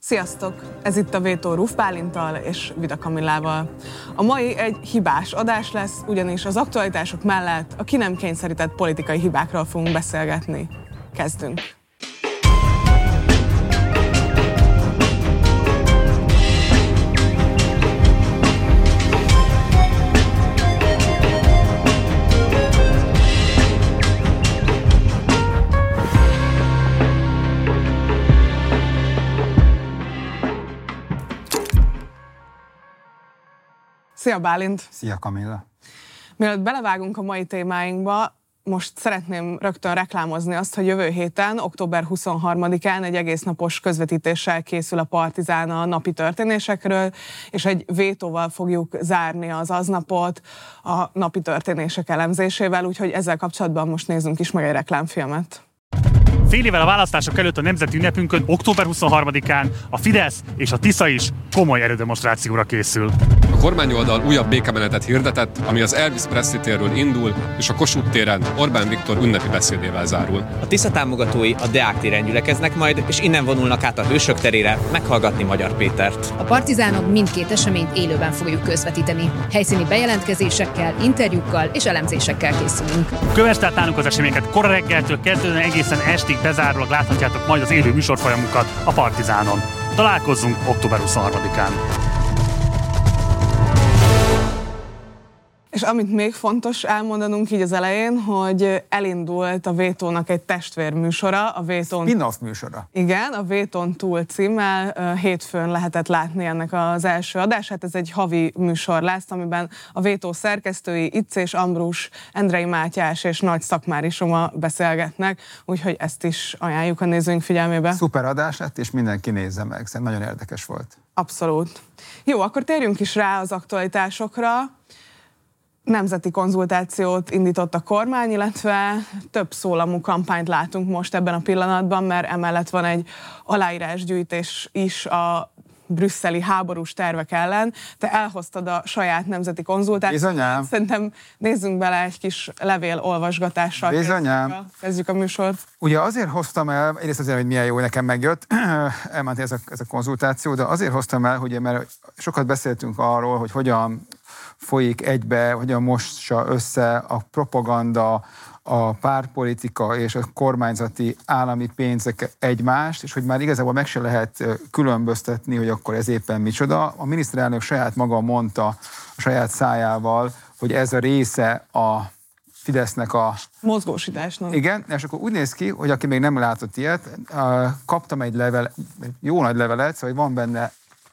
Sziasztok! Ez itt a Vétó Ruf Bálinttal és Vida Kamillával. A mai egy hibás adás lesz, ugyanis az aktualitások mellett a ki nem kényszerített politikai hibákról fogunk beszélgetni. Kezdünk! Szia Bálint! Szia Kamilla! Mielőtt belevágunk a mai témáinkba, most szeretném rögtön reklámozni azt, hogy jövő héten, október 23-án egy egésznapos közvetítéssel készül a Partizán a napi történésekről, és egy vétóval fogjuk zárni az aznapot a napi történések elemzésével, úgyhogy ezzel kapcsolatban most nézzünk is meg egy reklámfilmet. Fél évvel a választások előtt a nemzeti ünnepünkön, október 23-án a Fidesz és a Tisza is komoly erődemonstrációra készül. A kormányoldal újabb békemenetet hirdetett, ami az Elvis Presley térről indul, és a Kossuth téren Orbán Viktor ünnepi beszédével zárul. A Tisza támogatói a Deák téren gyülekeznek majd, és innen vonulnak át a Hősök terére meghallgatni Magyar Pétert. A Partizánon mindkét eseményt élőben fogjuk közvetíteni. Helyszíni bejelentkezésekkel, interjúkkal és elemzésekkel készülünk. Kövesd tehát nálunk az eseményeket kora reggeltől kezdődően egészen estig bezárólag láthatjátok majd az élő műsorfolyamunkat a Partizánon. Találkozzunk október 23-án. És amit még fontos elmondanunk így az elején, hogy elindult a Vétónak egy testvérműsora, a Vétón... Spin-off műsora. Igen, a Vétón túl címmel. Hétfőn lehetett látni ennek az első adását. Ez egy havi műsor lesz, amiben a Vétó szerkesztői Iccés Ambrus, Endrei Mátyás és Nagy Szakmári Soma beszélgetnek, úgyhogy ezt is ajánljuk a nézőink figyelmébe. Szuper adás lett, és mindenki nézze meg. Szerintem nagyon érdekes volt. Abszolút. Jó, akkor térjünk is rá az aktualitásokra. Nemzeti konzultációt indított a kormány, illetve több szólamú kampányt látunk most ebben a pillanatban, mert emellett van egy aláírásgyűjtés is a brüsszeli háborús tervek ellen. Te elhoztad a saját nemzeti konzultációt. Bizonyám. Szerintem nézzünk bele egy kis levélolvasgatással. Bizonyám. Kezdjük a műsort. Ugye azért hoztam el, egyrészt azért, hogy milyen jó nekem megjött, elment ez a konzultáció, de azért hoztam el, hogy mert sokat beszéltünk arról, hogy hogyan folyik egybe, hogyan mossa össze a propaganda, a pártpolitika és a kormányzati állami pénzek egymást, és hogy már igazából meg se lehet különböztetni, hogy akkor ez éppen micsoda. A miniszterelnök saját maga mondta a saját szájával, hogy ez a része a Fidesznek a... mozgósításnak. Igen, és akkor úgy néz ki, hogy aki még nem látott ilyet, kaptam egy jó nagy levelet, szóval van benne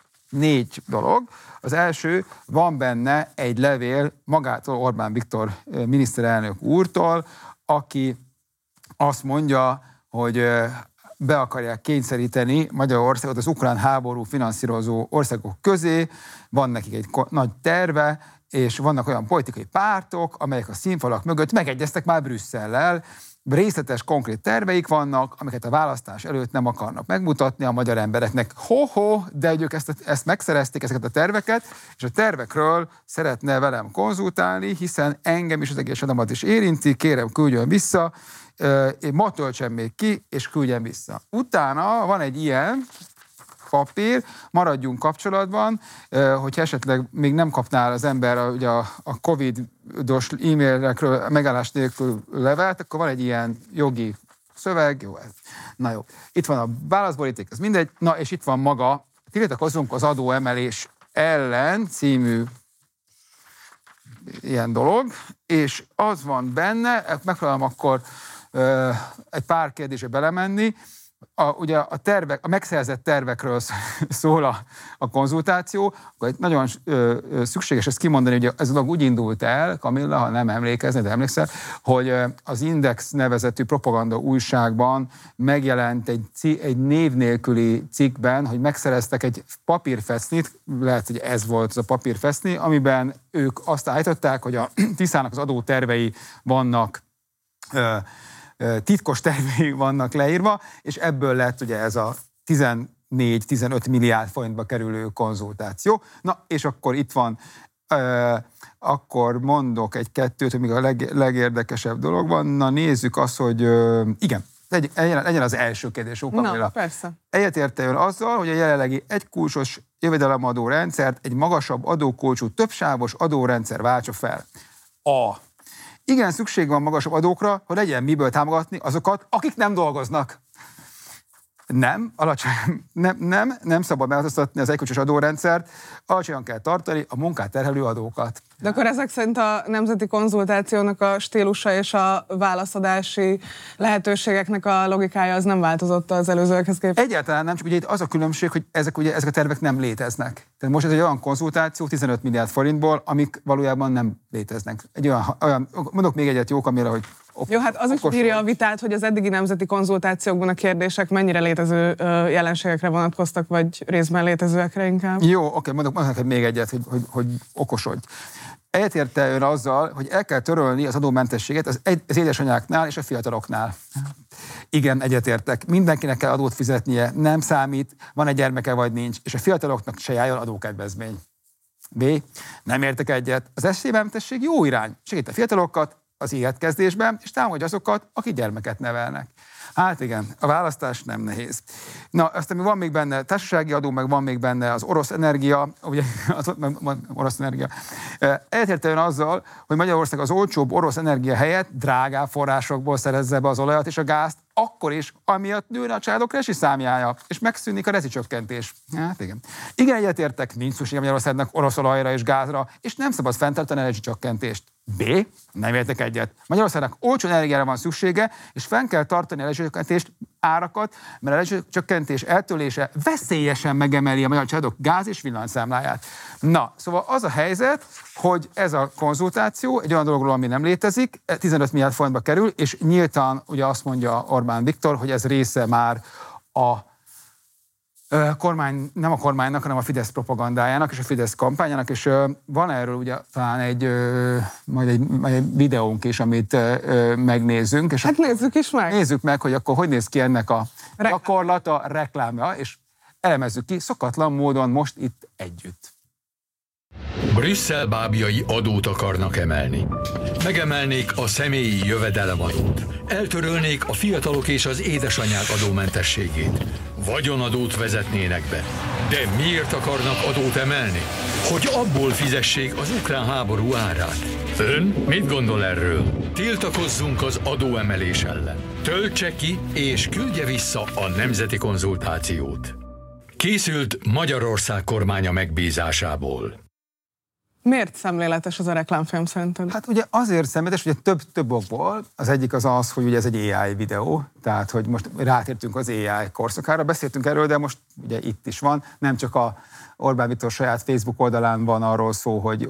4 dolog. Az első, van benne egy levél magától, Orbán Viktor miniszterelnök úrtól, aki azt mondja, hogy be akarják kényszeríteni Magyarországot az ukrán háború finanszírozó országok közé, van nekik egy nagy terve, és vannak olyan politikai pártok, amelyek a színfalak mögött megegyeztek már Brüsszellel, részletes, konkrét terveik vannak, amiket a választás előtt nem akarnak megmutatni a magyar embereknek. De hogy ők ezt megszerezték, ezeket a terveket, és a tervekről szeretne velem konzultálni, hiszen engem is az egész adamat is érinti, kérem küldjön vissza, én ma töltsem még ki, és küldjem vissza. Utána van egy ilyen papír, maradjunk kapcsolatban, hogyha esetleg még nem kapnál az ember ugye a Covid-os e-mailekről megállás nélkül levelet, akkor van egy ilyen jogi szöveg, jó, na jó. Itt van a válaszboríték, ez mindegy, na és itt van maga, tiltakozunk az adóemelés ellen című ilyen dolog, és az van benne, megpróbálom akkor egy pár kérdésbe belemenni. Ugye a megszerzett tervekről szól a konzultáció, akkor egy nagyon szükséges ezt kimondani, hogy ez a dolog úgy indult el, Kamilla, ha nem emlékezni, de emlékszel, hogy az Index nevezetű propaganda újságban megjelent egy név nélküli cikkben, hogy megszereztek egy papírfesznit, lehet, hogy ez volt az a papírfeszni, amiben ők azt állították, hogy a Tiszának az adótervei vannak titkos tervei vannak leírva, és ebből lett ugye ez a 14-15 milliárd forintba kerülő konzultáció. Na, és akkor itt van, akkor mondok egy-kettőt, hogy még a legérdekesebb dolog van. Na, nézzük azt, hogy igen, legyen az első kérdés. Na, persze. Egyetérte ön azzal, hogy a jelenlegi egykulcsos jövedelemadó rendszert egy magasabb adókulcsú többsávos adórendszer váltsa fel. A. Igen, szükség van magasabb adókra, hogy legyen miből támogatni azokat, akik nem dolgoznak. Nem szabad megváltoztatni az egykulcsos adórendszert, alacsonyan kell tartani a munkát terhelő adókat. De akkor ezek szerint a nemzeti konzultációnak a stílusa és a válaszadási lehetőségeknek a logikája az nem változott az előzőekhez képest? Egyáltalán nem, csak ugye itt az a különbség, hogy ezek a tervek nem léteznek. Tehát most ez egy olyan konzultáció 15 milliárd forintból, amik valójában nem léteznek. Mondok még egyet jók, amire, hogy jó, hát az is írja a vitát, hogy az eddigi nemzeti konzultációkban a kérdések mennyire létező jelenségekre vonatkoztak, vagy részben létezőekre inkább. Jó, oké, mondok még egyet, hogy okosodj. Egyetérte ön azzal, hogy el kell törölni az adómentességet az édesanyáknál és a fiataloknál. Igen, egyetértek. Mindenkinek kell adót fizetnie, nem számít, van egy gyermeke vagy nincs, és a fiataloknak se járjon adókedvezmény. B. Nem értek egyet. Az esélymentesség jó irány. Segít a fiatalokat az életkezdésben, és támogatja azokat, akik gyermeket nevelnek. Hát igen, a választás nem nehéz. Na, aztán van még benne társasági adó, meg van még benne az orosz energia, ugye, orosz energia. Egyetérte ön azzal, hogy Magyarország az olcsóbb orosz energia helyett drágább forrásokból szerezze be az olajat és a gázt, akkor is, amiatt nőne a családok rezsiszámjája, és megszűnik a rezsicsökkentés. Hát igen. Igen, egyetértek, nincs szüksége Magyarországnak orosz olajra és gázra, és nem szabad fenntartani a rezsicsökkentést. B. Nem értek egyet. Magyarországnak olcsó energiára van szüksége, és fenn kell tartani a rezsicsökkentést, árakat, mert a rezsicsökkentés eltörlése veszélyesen megemeli a magyar családok gáz- és villanyszámláját. Na, szóval az a helyzet, hogy ez a konzultáció egy olyan dologról, ami nem létezik, 15 milliárd forintba kerül, és nyíltan ugye azt mondja Orbán Viktor, hogy ez része már a kormány, nem a kormánynak, hanem a Fidesz propagandájának és a Fidesz kampányának, és van erről ugye talán majd egy videónk is, amit megnézzünk. És hát nézzük is meg. Nézzük meg, hogy akkor hogy néz ki ennek a gyakorlata, reklámja, és elemezzük ki szokatlan módon most itt együtt. Brüsszel bábjai adót akarnak emelni. Megemelnék a személyi jövedelemadót. Eltörölnék a fiatalok és az édesanyák adómentességét. Vagyonadót vezetnének be. De miért akarnak adót emelni? Hogy abból fizessék az ukrán háború árát. Ön mit gondol erről? Tiltakozzunk az adóemelés ellen. Töltse ki és küldje vissza a nemzeti konzultációt. Készült Magyarország kormánya megbízásából. Miért szemléletes az a reklámfilm szerinted? Hát ugye azért szemléletes, hogy több okból. Az egyik az, hogy ugye ez egy AI videó, tehát hogy most rátértünk az AI korszakára, beszéltünk erről, de most ugye itt is van, nem csak a Orbán Viktor saját Facebook oldalán van arról szó, hogy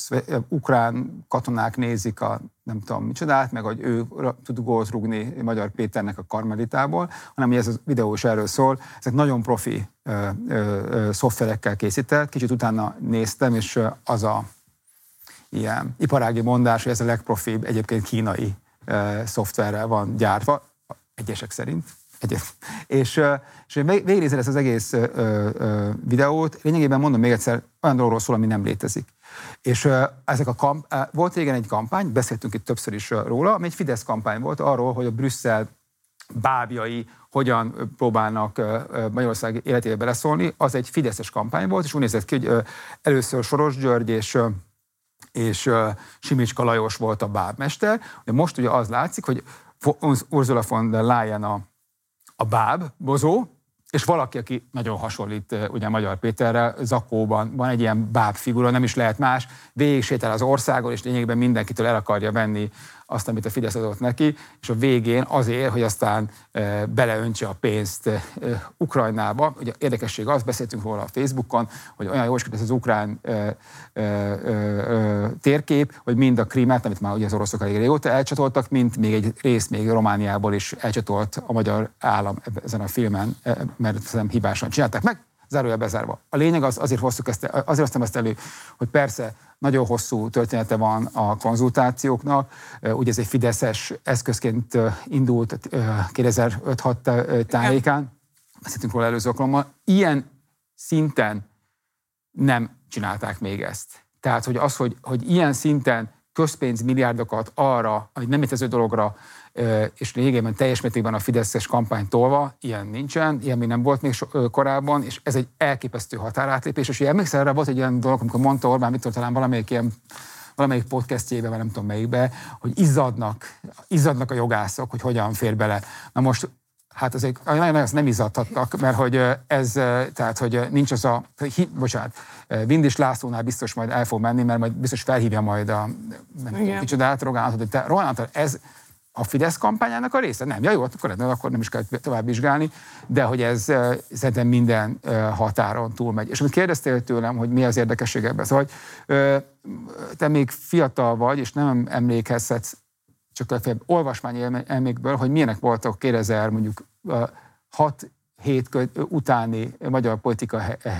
ukrán katonák nézik a nem tudom micsodát, meg hogy ő tud gólt rúgni Magyar Péternek a Karmelitából, hanem hogy ez a videó is erről szól. Ezek nagyon profi szoftverekkel készített, kicsit utána néztem, és az a ilyen iparági mondás, hogy ez a legprofibb, egyébként kínai szoftverrel van gyártva, egyesek szerint. És végignézed ezt az egész videót, lényegében mondom még egyszer, olyan dologról szól, ami nem létezik. És volt régen egy kampány, beszéltünk itt többször is róla, ami egy Fidesz kampány volt arról, hogy a Brüsszel bábjai hogyan próbálnak Magyarország életébe beleszólni. Az egy fideszes kampány volt, és úgy nézett ki, hogy először Soros György és Simicska Lajos volt a bábmester. De most ugye az látszik, hogy Ursula von der Leyen a báb, bozó, és valaki, aki nagyon hasonlít ugye Magyar Péterrel, zakóban van egy ilyen báb figura, nem is lehet más, végig sétál az országon, és lényegében mindenkitől el akarja venni azt, amit a Fidesz adott neki, és a végén azért, hogy aztán beleöntse a pénzt Ukrajnába. Ugye érdekesség az, beszéltünk róla a Facebookon, hogy olyan jól ez az ukrán térkép, hogy mind a Krímet, amit már ugye az oroszok elég régóta elcsatoltak, mint még egy rész még Romániából is elcsatolt a magyar állam ezen a filmen, mert szerintem hibásan csinálták meg. Zárójel bezárva. A lényeg azért hoztam ezt elő, hogy persze nagyon hosszú története van a konzultációknak, ugye ez egy fideszes eszközként indult 2005-6 tájékán, beszéltünk róla előző alkalommal, ilyen szinten nem csinálták még ezt. Tehát, hogy ilyen szinten közpénzmilliárdokat arra, egy nem létező dologra, és lényegében teljes mértékben a fideszes kampány tolva, ilyen nincsen, ilyen még nem volt még korábban, és ez egy elképesztő határátlépés, és emlékszel, erre volt egy olyan dolog, amikor mondta Orbán Viktor talán valamelyik podcastjében, vagy nem tudom melyikbe, hogy izzadnak a jogászok, hogy hogyan fér bele. Na most, hát azért nagyon nem izzadhattak, mert hogy ez, tehát, hogy nincs az a, Vindis Lászlónál biztos majd el fog menni, mert majd biztos felhívja majd a kicsodát, Rogánatot, hogy te, Rogánatot, ez a Fidesz kampányának a része? Nem, jó, akkor nem is kell tovább vizsgálni, de hogy ez szerintem minden határon túlmegy. És amit kérdeztél tőlem, hogy mi az érdekesség ebben, szóval, te még fiatal vagy, és nem emlékezhetsz csak legfeljebb olvasmányélményekből, hogy milyenek voltak 2000 mondjuk 6-7 utáni magyar politika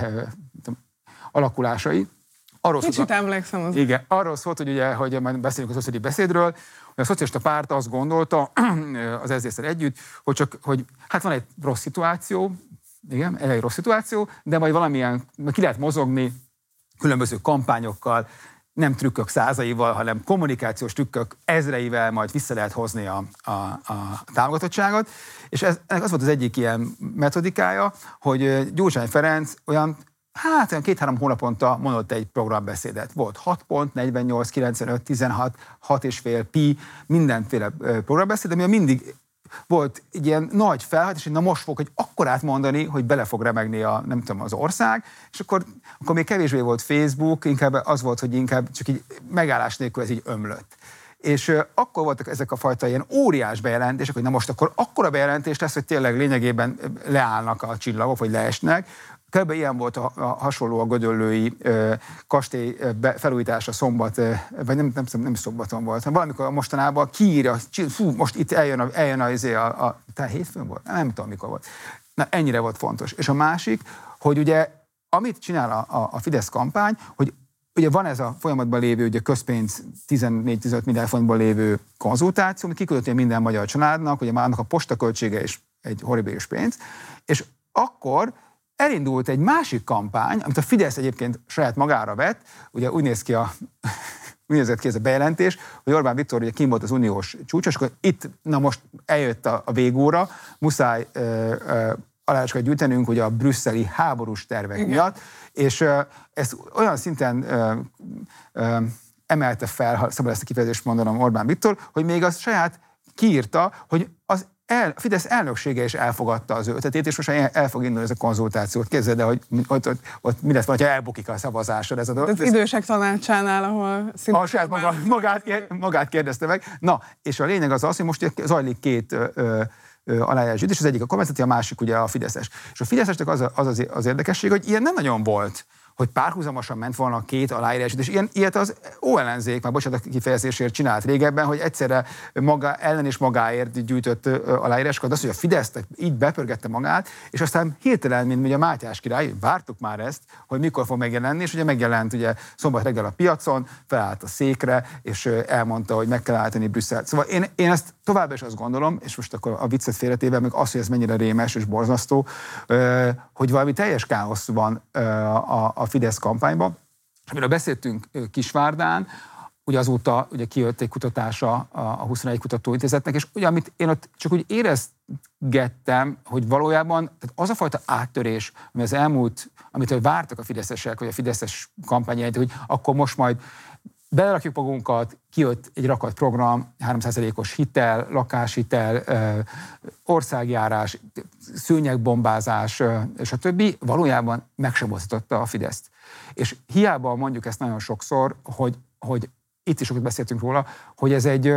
alakulásai. Kicsit emlékszem az. Igen, arról szólt, hogy ugye, hogy majd beszélünk a szociális beszédről, hogy a szocialista párt azt gondolta, az SZDSZ-szel együtt, hogy hát van egy rossz szituáció, igen, egy rossz szituáció, de majd valamilyen, ki lehet mozogni különböző kampányokkal, nem trükkök százaival, hanem kommunikációs trükkök ezreivel majd vissza lehet hozni a támogatottságot. És ennek az volt az egyik ilyen metodikája, hogy Gyurcsány Ferenc olyan 2-3 hónaponta mondott egy programbeszédet. Volt 6 pont, 48, 95, 16, 6,5 pi, mindenféle programbeszéd, ami mindig volt egy ilyen nagy felhajtás, és na most fog egy akkorát mondani, hogy bele fog remegni az ország, és akkor még kevésbé volt Facebook, inkább az volt, hogy inkább csak így megállás nélkül ez így ömlött. És akkor voltak ezek a fajta ilyen óriás bejelentések, hogy na most akkor akkora bejelentés lesz, hogy tényleg lényegében leállnak a csillagok, vagy leesnek. Kb. Ilyen volt hasonló a gödöllői kastély felújítása szombat, vagy nem szombaton volt, hanem valamikor mostanában kiírja, most itt eljön tehát hétfőn volt? Nem tudom, mikor volt. Na, ennyire volt fontos. És a másik, hogy ugye, amit csinál a Fidesz kampány, hogy ugye van ez a folyamatban lévő, ugye közpénz 14-15 milliárd forintban lévő konzultáció, amit kiküldött minden magyar családnak, ugye már annak a postaköltsége is egy horribilis pénz, és akkor elindult egy másik kampány, amit a Fidesz egyébként saját magára vett, ugye úgy nézett ki ez a bejelentés, hogy Orbán Viktor ugye kim volt az uniós csúcson, és akkor itt, na most eljött a végóra, muszáj aláírásokat gyűjtenünk ugye a brüsszeli háborús tervek miatt, és ez olyan szinten emelte fel, ha szabad ezt a kifejezést mondanom Orbán Viktor, hogy még az saját kiírta, hogy a Fidesz elnöksége is elfogadta az ötletét, és most el fog indulni ez a konzultációt. Képzeld el, hogy ott mi lesz, ha elbukik a szavazáson ez a dolog. Az idősek tanácsánál, ahol saját magát kérdezte meg. Na, és a lényeg az, hogy most zajlik 2 aláírásgyűjtés, az egyik a kormányzati, a másik ugye a fideszes. És a fideszesnek az érdekesség, hogy ilyen nem nagyon volt, hogy párhuzamosan ment volna 2 aláírásgyűjtés. Ilyet az ellenzék, már bocsánat a kifejezésért csinált régebben, hogy egyszerre maga ellen és magáért gyűjtött aláírásokat, az, hogy a Fidesz így bepörgette magát, és aztán hirtelen, mint ugye Mátyás király, vártuk már ezt, hogy mikor fog megjelenni, és ugye megjelent ugye szombat reggel a piacon, felállt a székre, és elmondta, hogy meg kell állítani Brüsszelt. Szóval én ezt továbbra is azt gondolom, és most akkor a viccet félretéve, meg az, hogy ez mennyire rémes és borzasztó, hogy valami teljes káosz van a Fidesz kampányban. Amiről beszéltünk Kisvárdán, ugye azóta ugye kijött egy kutatása a 21 Kutatóintézetnek, és ugye amit én ott csak úgy érezgettem, hogy valójában tehát az a fajta áttörés, ami az elmúlt, amit vártak a fideszesek, vagy a fideszes kampány jelenti, hogy akkor most majd belerakjuk magunkat, kijött egy rakat program, 3%-os hitel, lakáshitel, országjárás, szőnyegbombázás, stb. Valójában megseboztatta a Fideszt. És hiába mondjuk ezt nagyon sokszor, hogy itt is sokat beszéltünk róla, hogy ez egy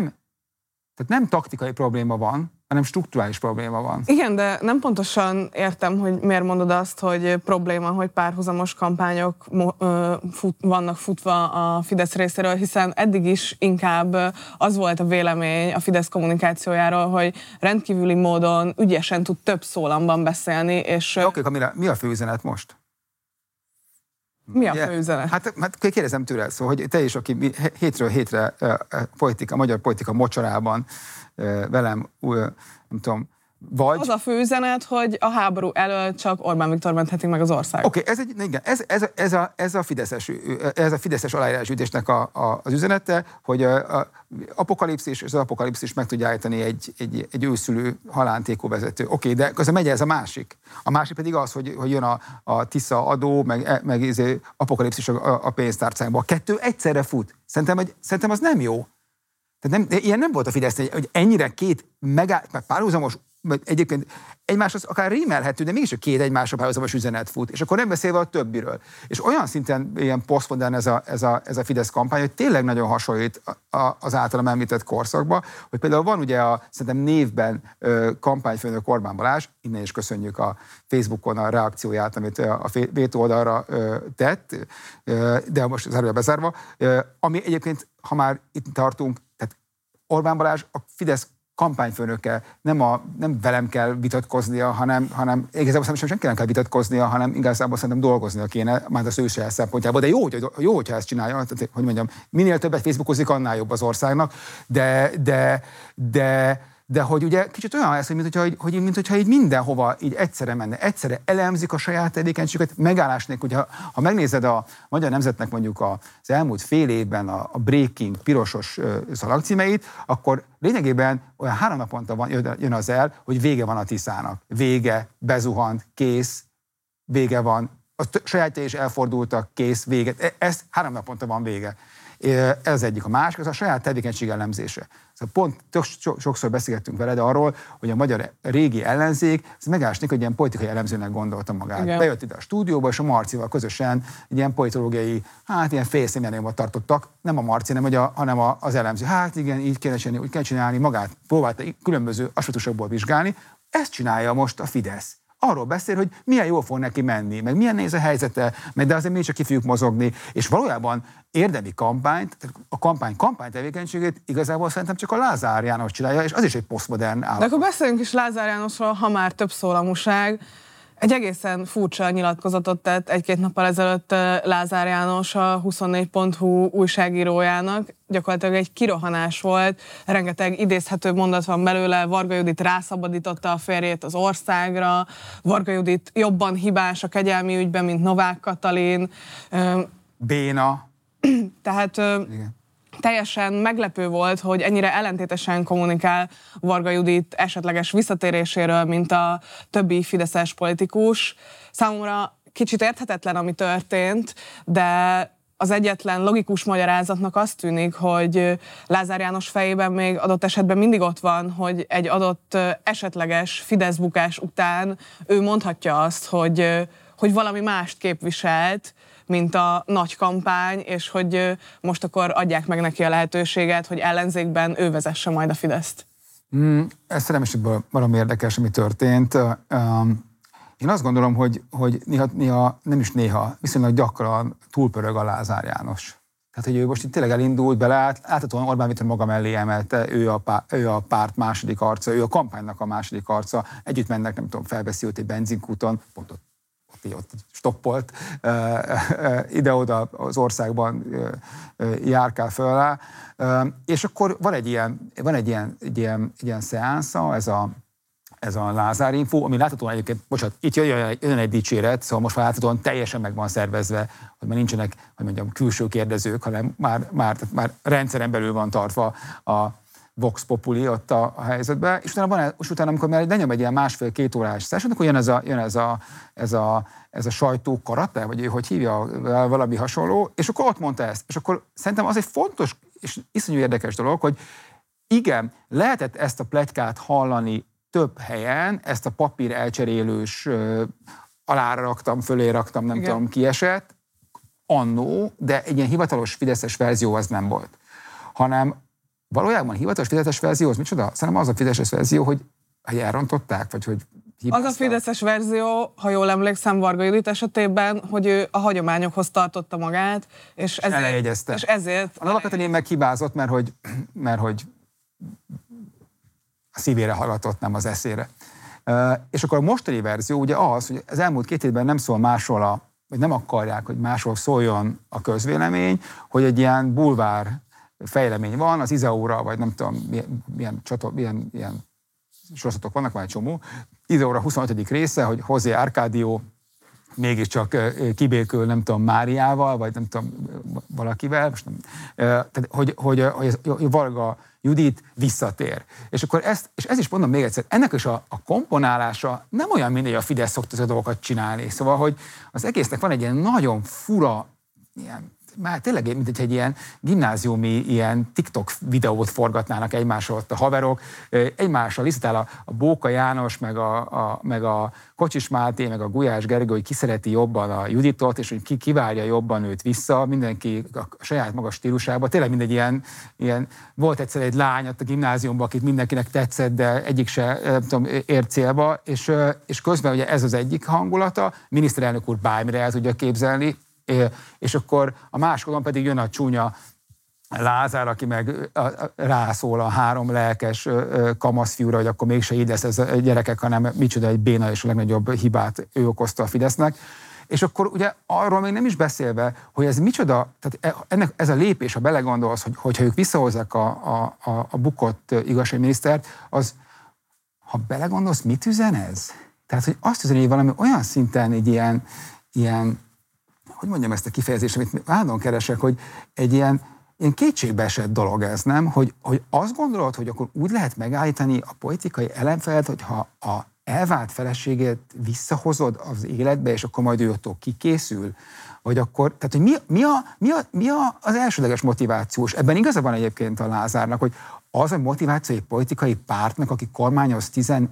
nem taktikai probléma van, hanem strukturális probléma van. Igen, de nem pontosan értem, hogy miért mondod azt, hogy probléma, hogy párhuzamos kampányok vannak futva a Fidesz részéről, hiszen eddig is inkább az volt a vélemény a Fidesz kommunikációjáról, hogy rendkívüli módon ügyesen tud több szólamban beszélni, és... Oké, Kamila, mi a főüzenet most? Mi a főüzenet? Hát kérdezem tőled, szóval, hogy te is, aki hétről hétre magyar politika mocsarában velem, nem tudom, Vagy... Az a fő üzenet, hogy a háború elől csak Orbán Viktor mentheti meg az országot. Oké, ez a fideszes aláírásgyűjtésnek az üzenete, hogy az apokalipszis meg tudja állítani egy őszülő halántékú vezető. Oké, de közben megy ez a másik. A másik pedig az, hogy jön a Tisza adó, meg apokalipszis a pénztárcánkba. A kettő egyszerre fut. Szerintem az nem jó. Tehát ilyen nem volt a Fidesz, hogy ennyire két párhuzamos, egyébként egymáshoz akár rímelhető, de mégis két egymásra párhuzamos üzenet fut, és akkor nem beszélve a többiről. És olyan szinten ilyen posztmodern ez a Fidesz kampány, hogy tényleg nagyon hasonlít az általam említett korszakba, hogy például van ugye szerintem névben kampányfőnök Orbán Balázs, innen is köszönjük a Facebookon a reakcióját, amit a vétó oldalra tett, de most zárója bezárva, ami egyébként, ha már itt tartunk, tehát Orbán Balázs a Fidesz kampányfőnöke, nem velem kell vitatkoznia, hanem igazából senki nem kell vitatkoznia, hanem igazából szerintem dolgoznia kéne, már az ő saját szempontjából. De jó, hogyha ezt csinálja, tehát, hogy mondjam, minél többet Facebookozik, annál jobb az országnak, de hogy ugye kicsit olyan ez, mintha így mindenhova így egyszerre menne, egyszerre elemzik a saját tevékenységüket, megállás nélkül, ha megnézed a Magyar Nemzetnek mondjuk az elmúlt fél évben a breaking, pirosos szalagcímeit, akkor lényegében olyan 3 naponta jön az el, hogy vége van a Tiszának. Vége, bezuhant, kész, vége van. A sajátja is elfordultak, kész, vége. Ez 3 naponta van vége. Ez az egyik. A másik, az a saját tevékenység elemzése. Pont sokszor beszélgettünk veled arról, hogy a magyar régi ellenzék, ez megállásnék, hogy ilyen politikai elemzőnek gondolta magát. Igen. Bejött ide a stúdióba, és a Marcival közösen egy ilyen politológiai, ilyen félszemjánélmat tartottak, nem a Marci, hanem az elemző. Hát igen, így kéne csinálni, úgy kell csinálni, magát próbálta különböző aspektusokból vizsgálni. Ezt csinálja most a Fidesz. Arról beszél, hogy milyen jól fog neki menni, meg milyen néz a helyzete, meg de azért még csak ki fogjuk mozogni, és valójában érdemi kampányt, a kampány tevékenységét igazából szerintem csak a Lázár János csinálja, és az is egy posztmodern állapot. De akkor beszéljünk is Lázár Jánosról, ha már több szólamúság. Egy egészen furcsa nyilatkozatot tett 1-2 nappal ezelőtt Lázár János a 24.hu újságírójának. Gyakorlatilag egy kirohanás volt, rengeteg idézhető mondat van belőle, Varga Judit rászabadította a férjét az országra, Varga Judit jobban hibás a kegyelmi ügyben, mint Novák Katalin. Béna. Tehát... Igen. Teljesen meglepő volt, hogy ennyire ellentétesen kommunikál Varga Judit esetleges visszatéréséről, mint a többi fideszes politikus. Számomra kicsit érthetetlen, ami történt, de az egyetlen logikus magyarázatnak azt tűnik, hogy Lázár János fejében még adott esetben mindig ott van, hogy egy adott esetleges Fidesz bukás után ő mondhatja azt, hogy valami mást képviselt, mint a nagy kampány, és hogy most akkor adják meg neki a lehetőséget, hogy ellenzékben ő vezesse majd a Fideszt. Ez szerintem valami érdekes, ami történt. Én azt gondolom, hogy néha, nem is néha, viszonylag gyakran túlpörög a Lázár János. Tehát, hogy ő most itt tényleg elindult, beleállt, láthatóan Orbán Viktor maga mellé emelte, ő a párt második arca, ő a kampánynak a második arca, együtt mennek, nem tudom, felbeszélt egy benzinkúton, pont ott stoppolt, ide-oda az országban járkál föl alá, és akkor van egy ilyen szeánsza, ez a Lázár Info, ami láthatóan egyébként, bocsánat, itt jön egy dicséret, szóval most már láthatóan teljesen meg van szervezve, hogy már nincsenek, hogy mondjam, külső kérdezők, hanem már rendszeren belül van tartva a Vox Populi ott a helyzetben, és utána, amikor már lenyom egy ilyen 1,5-2 órás session, akkor jön ez a sajtó karate, vagy hogy hívja, valami hasonló, és akkor ott mondta ezt. És akkor szerintem az egy fontos és iszonyú érdekes dolog, hogy igen, lehetett ezt a pletykát hallani több helyen, ezt a papír elcserélős alára raktam, fölé raktam, nem tudom, kiesett, annó, de egy ilyen hivatalos fideszes verzió az nem volt. Hanem valójában hivatalos fideszes verzió az micsoda? Szerintem az a fideszes verzió, hogy elrontották, vagy hogy hibáztak. Az a fideszes verzió, ha jól emlékszem Varga Judit esetében, hogy ő a hagyományokhoz tartotta magát, és elejegyezte. És ezért... A Novák Katalin meg hibázott, mert hogy a szívére hallgatott, nem az eszére. És akkor a mostani verzió ugye az, hogy az elmúlt 2 évben nem szól másról, vagy nem akarják, hogy másról szóljon a közvélemény, hogy egy ilyen bulvár fejlemény van, az Izaura, vagy nem tudom, milyen sorozatok vannak, már egy csomó. Ideóra 25. része, hogy José Arcadio mégiscsak kibékül, nem tudom, Máriával, vagy nem tudom, valakivel, most nem, tehát, hogy Varga Judit visszatér. És akkor ez is mondom még egyszer, ennek is a komponálása nem olyan, mint a Fidesz szokta a dolgokat csinálni. Szóval, hogy az egésznek van egy ilyen nagyon fura, ilyen, már tényleg, mint egy ilyen gimnáziumi ilyen TikTok videót forgatnának egymásról ott a haverok, egymással licitál a Bóka János, meg a Kocsis Máté, meg a Gulyás Gergely, hogy ki szereti jobban a Juditot, és hogy ki kivárja jobban őt vissza, mindenki a saját maga stílusában. Tényleg mindegy ilyen volt egyszer egy lány ott a gimnáziumban, akit mindenkinek tetszett, de egyik se nem tudom, ért célba, és közben ugye ez az egyik hangulata, miniszterelnök úr bármire el tudja képzelni, és akkor a másikon pedig jön a csúnya Lázár, aki meg rászól a 3 lelkes kamaszfiúra, hogy akkor mégse így lesz ez a gyerekek, hanem micsoda egy béna és a legnagyobb hibát ő okozta a Fidesznek. És akkor ugye arról még nem is beszélve, hogy ez micsoda, tehát ez a lépés, ha belegondolsz, hogyha ők visszahozzák a bukott igazságminisztert, az, ha belegondolsz, mit üzen ez? Tehát, hogy azt üzeni, hogy valami olyan szinten egy ilyen hogy mondjam ezt a kifejezést, amit állandóan keresek, hogy egy ilyen kétségbeesett dolog ez, nem? Hogy azt gondolod, hogy akkor úgy lehet megállítani a politikai ellenfelet, hogyha a elvált feleségét visszahozod az életbe, és akkor majd ő attól kikészül? Vagy akkor, tehát hogy mi az elsődleges motiváció? És ebben igaza van egyébként a Lázárnak, hogy az a motiváció egy politikai pártnak, aki kormányoz 15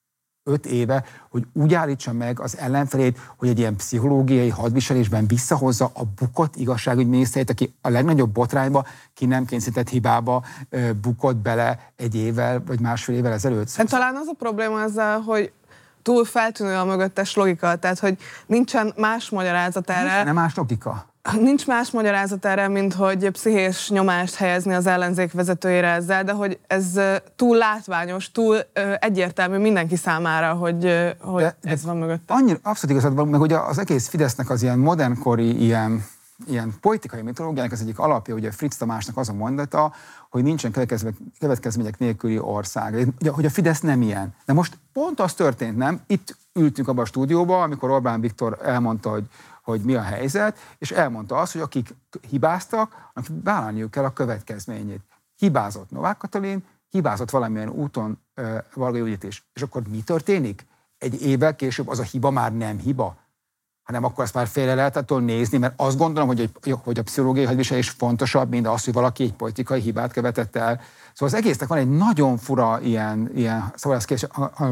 éve, hogy úgy állítsa meg az ellenfelét, hogy egy ilyen pszichológiai hadviselésben visszahozza a bukott igazságügyminisztert, aki a legnagyobb botrányba, ki nem kényszerített hibába bukott bele egy évvel, vagy másfél évvel ezelőtt. Talán az a probléma ezzel, hogy túl feltűnő a mögöttes logika, tehát hogy nincsen más magyarázat erre. Nem más logika? Nincs más magyarázat erre, mint hogy pszichés nyomást helyezni az ellenzék vezetőjére ezzel, de hogy ez túl látványos, túl egyértelmű mindenki számára, hogy ez van mögötte. Annyira abszolút igazad van, meg ugye az egész Fidesznek az ilyen modernkori, ilyen politikai mitológiának az egyik alapja, ugye Fritz Tamásnak az a mondata, hogy nincsen következmények nélküli ország. Hogy a Fidesz nem ilyen. De most pont az történt, nem? Itt ültünk abban a stúdióban, amikor Orbán Viktor elmondta, hogy mi a helyzet, és elmondta azt, hogy akik hibáztak, annak vállalniuk kell a következményét. Hibázott Novák Katalin, hibázott valamilyen úton Varga Judit is. És akkor mi történik? Egy évvel később az a hiba már nem hiba, hanem akkor azt már félre lehet attól nézni, mert azt gondolom, hogy a pszichológiai hadviselés fontosabb, mint az, hogy valaki egy politikai hibát követett el. Szóval az egésznek van egy nagyon fura szóval ezt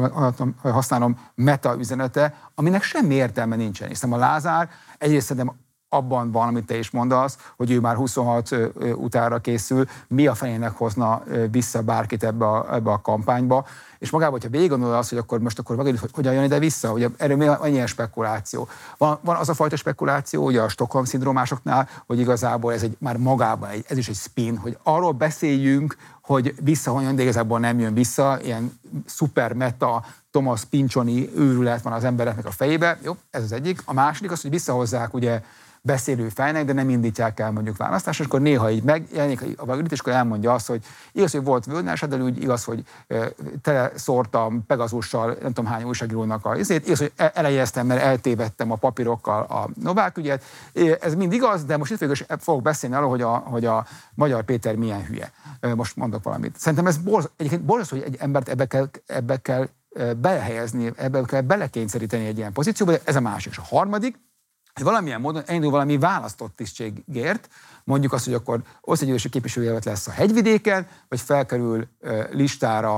használom meta üzenete, aminek semmi értelme nincsen. Hiszen a Lázár egyrészt szerintem abban van, amit te is mondasz, hogy ő már 26 utára készül, mi a fenének hozna vissza bárkit ebbe a kampányba, és magában, hogyha végig gondolod azt, hogy akkor hogyan jön ide vissza, hogy erről van ilyen spekuláció. Van az a fajta spekuláció, ugye a Stockholm-szindrómásoknál, hogy igazából ez már magában ez is egy spin, hogy arról beszéljünk, hogy visszahonjon, de igazából nem jön vissza, ilyen szuper meta, Thomas Pincsoni őrület van az embereknek a fejébe. Jó, ez az egyik. A második az, hogy visszahozzák ugye beszélő fejnek, de nem indítják el mondjuk választást, és akkor néha így megjelenik a Varga Judit, és akkor elmondja azt, hogy igaz, hogy volt völgynásadalügy, igaz, hogy teleszórtam Pegazussal, nem tudom hány újságírónak a izét, igaz, hogy elejeztem, mert eltévedtem a papírokkal a Novák ügyet. Ez mind igaz, de most itt végül fogok beszélni arról, hogy a Magyar Péter milyen hülye. Most mondok valamit. Szerintem ez borzasztó, hogy egy embert ebbe kell belehelyezni, ebbe kell belekényszeríteni egy ilyen pozícióba, de ez a másik. És a harmadik, hogy valamilyen módon elindul valami választott tisztségért, mondjuk azt, hogy akkor országgyűlési képviselőjelölt lesz a Hegyvidéken, vagy felkerül listára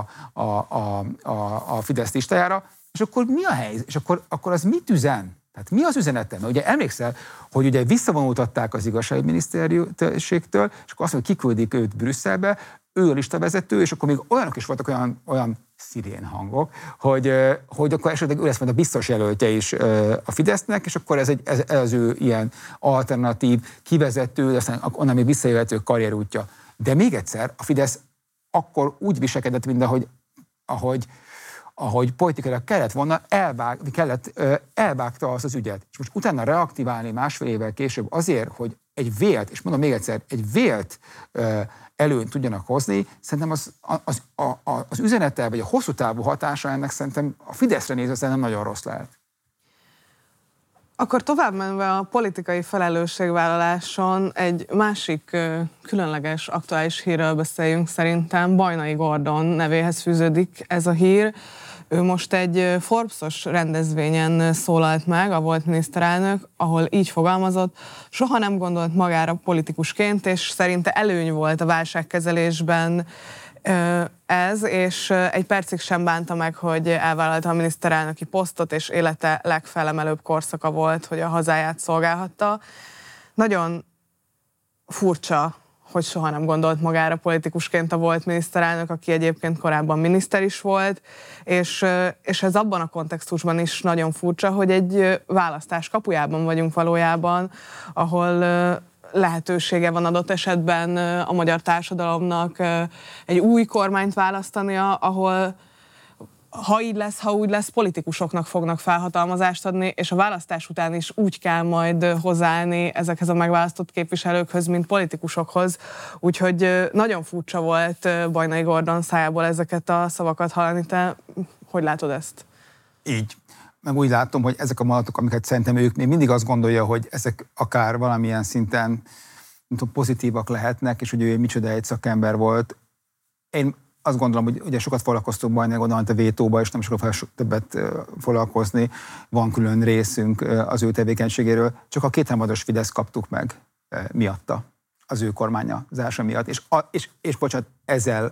a Fidesz listájára, és akkor mi a helyzet? És akkor az mit üzen? Tehát mi az üzenete? Mert ugye emlékszel, hogy ugye visszavonultatták az igazságügyminisztériumtől, és akkor azt mondja, hogy kiküldik őt Brüsszelbe, ő a listavezető, és akkor még olyanok is voltak olyan szirén hangok, hogy akkor esetleg ő lesz majd a biztos jelöltje is a Fidesznek, és akkor ez az ő ilyen alternatív, kivezető, aztán onnan még visszajöhető karrierútja. De még egyszer, a Fidesz akkor úgy viselkedett, mint ahogy politikailag kellett volna, elvágta azt az ügyet. És most utána reaktiválni másfél évvel később azért, hogy egy vélt, és mondom még egyszer, egy vélt előnyt tudjanak hozni, szerintem az üzenete, vagy a hosszú távú hatása ennek szerintem a Fideszre nézve szerintem nagyon rossz lehet. Akkor tovább menve a politikai felelősségvállaláson egy másik különleges aktuális hírről beszéljünk szerintem. Bajnai Gordon nevéhez fűződik ez a hír. Ő most egy Forbes-os rendezvényen szólalt meg, a volt miniszterelnök, ahol így fogalmazott, soha nem gondolt magára politikusként, és szerinte előny volt a válságkezelésben ez, és egy percig sem bánta meg, hogy elvállalta a miniszterelnöki posztot, és élete legfelemelőbb korszaka volt, hogy a hazáját szolgálhatta. Nagyon furcsa, hogy soha nem gondolt magára politikusként a volt miniszterelnök, aki egyébként korábban miniszter is volt, és ez abban a kontextusban is nagyon furcsa, hogy egy választás kapujában vagyunk valójában, ahol lehetősége van adott esetben a magyar társadalomnak egy új kormányt választania, ahol ha így lesz, ha úgy lesz, politikusoknak fognak felhatalmazást adni, és a választás után is úgy kell majd hozzáállni ezekhez a megválasztott képviselőkhöz, mint politikusokhoz. Úgyhogy nagyon furcsa volt Bajnai Gordon szájából ezeket a szavakat hallani. Te hogy látod ezt? Így. Meg úgy látom, hogy ezek a mondatok, amiket szerintem ők még mindig azt gondolja, hogy ezek akár valamilyen szinten pozitívak lehetnek, és hogy ő micsoda egy szakember volt. Én azt gondolom, hogy ugye sokat foglalkoztunk Bajnai Gordonnal a vétóba, és nem sokat többet foglalkozni. Van külön részünk az ő tevékenységéről. Csak a kétharmados Fidesz kaptuk meg miatta, az ő kormánya az első miatt. És bocsánat, ezért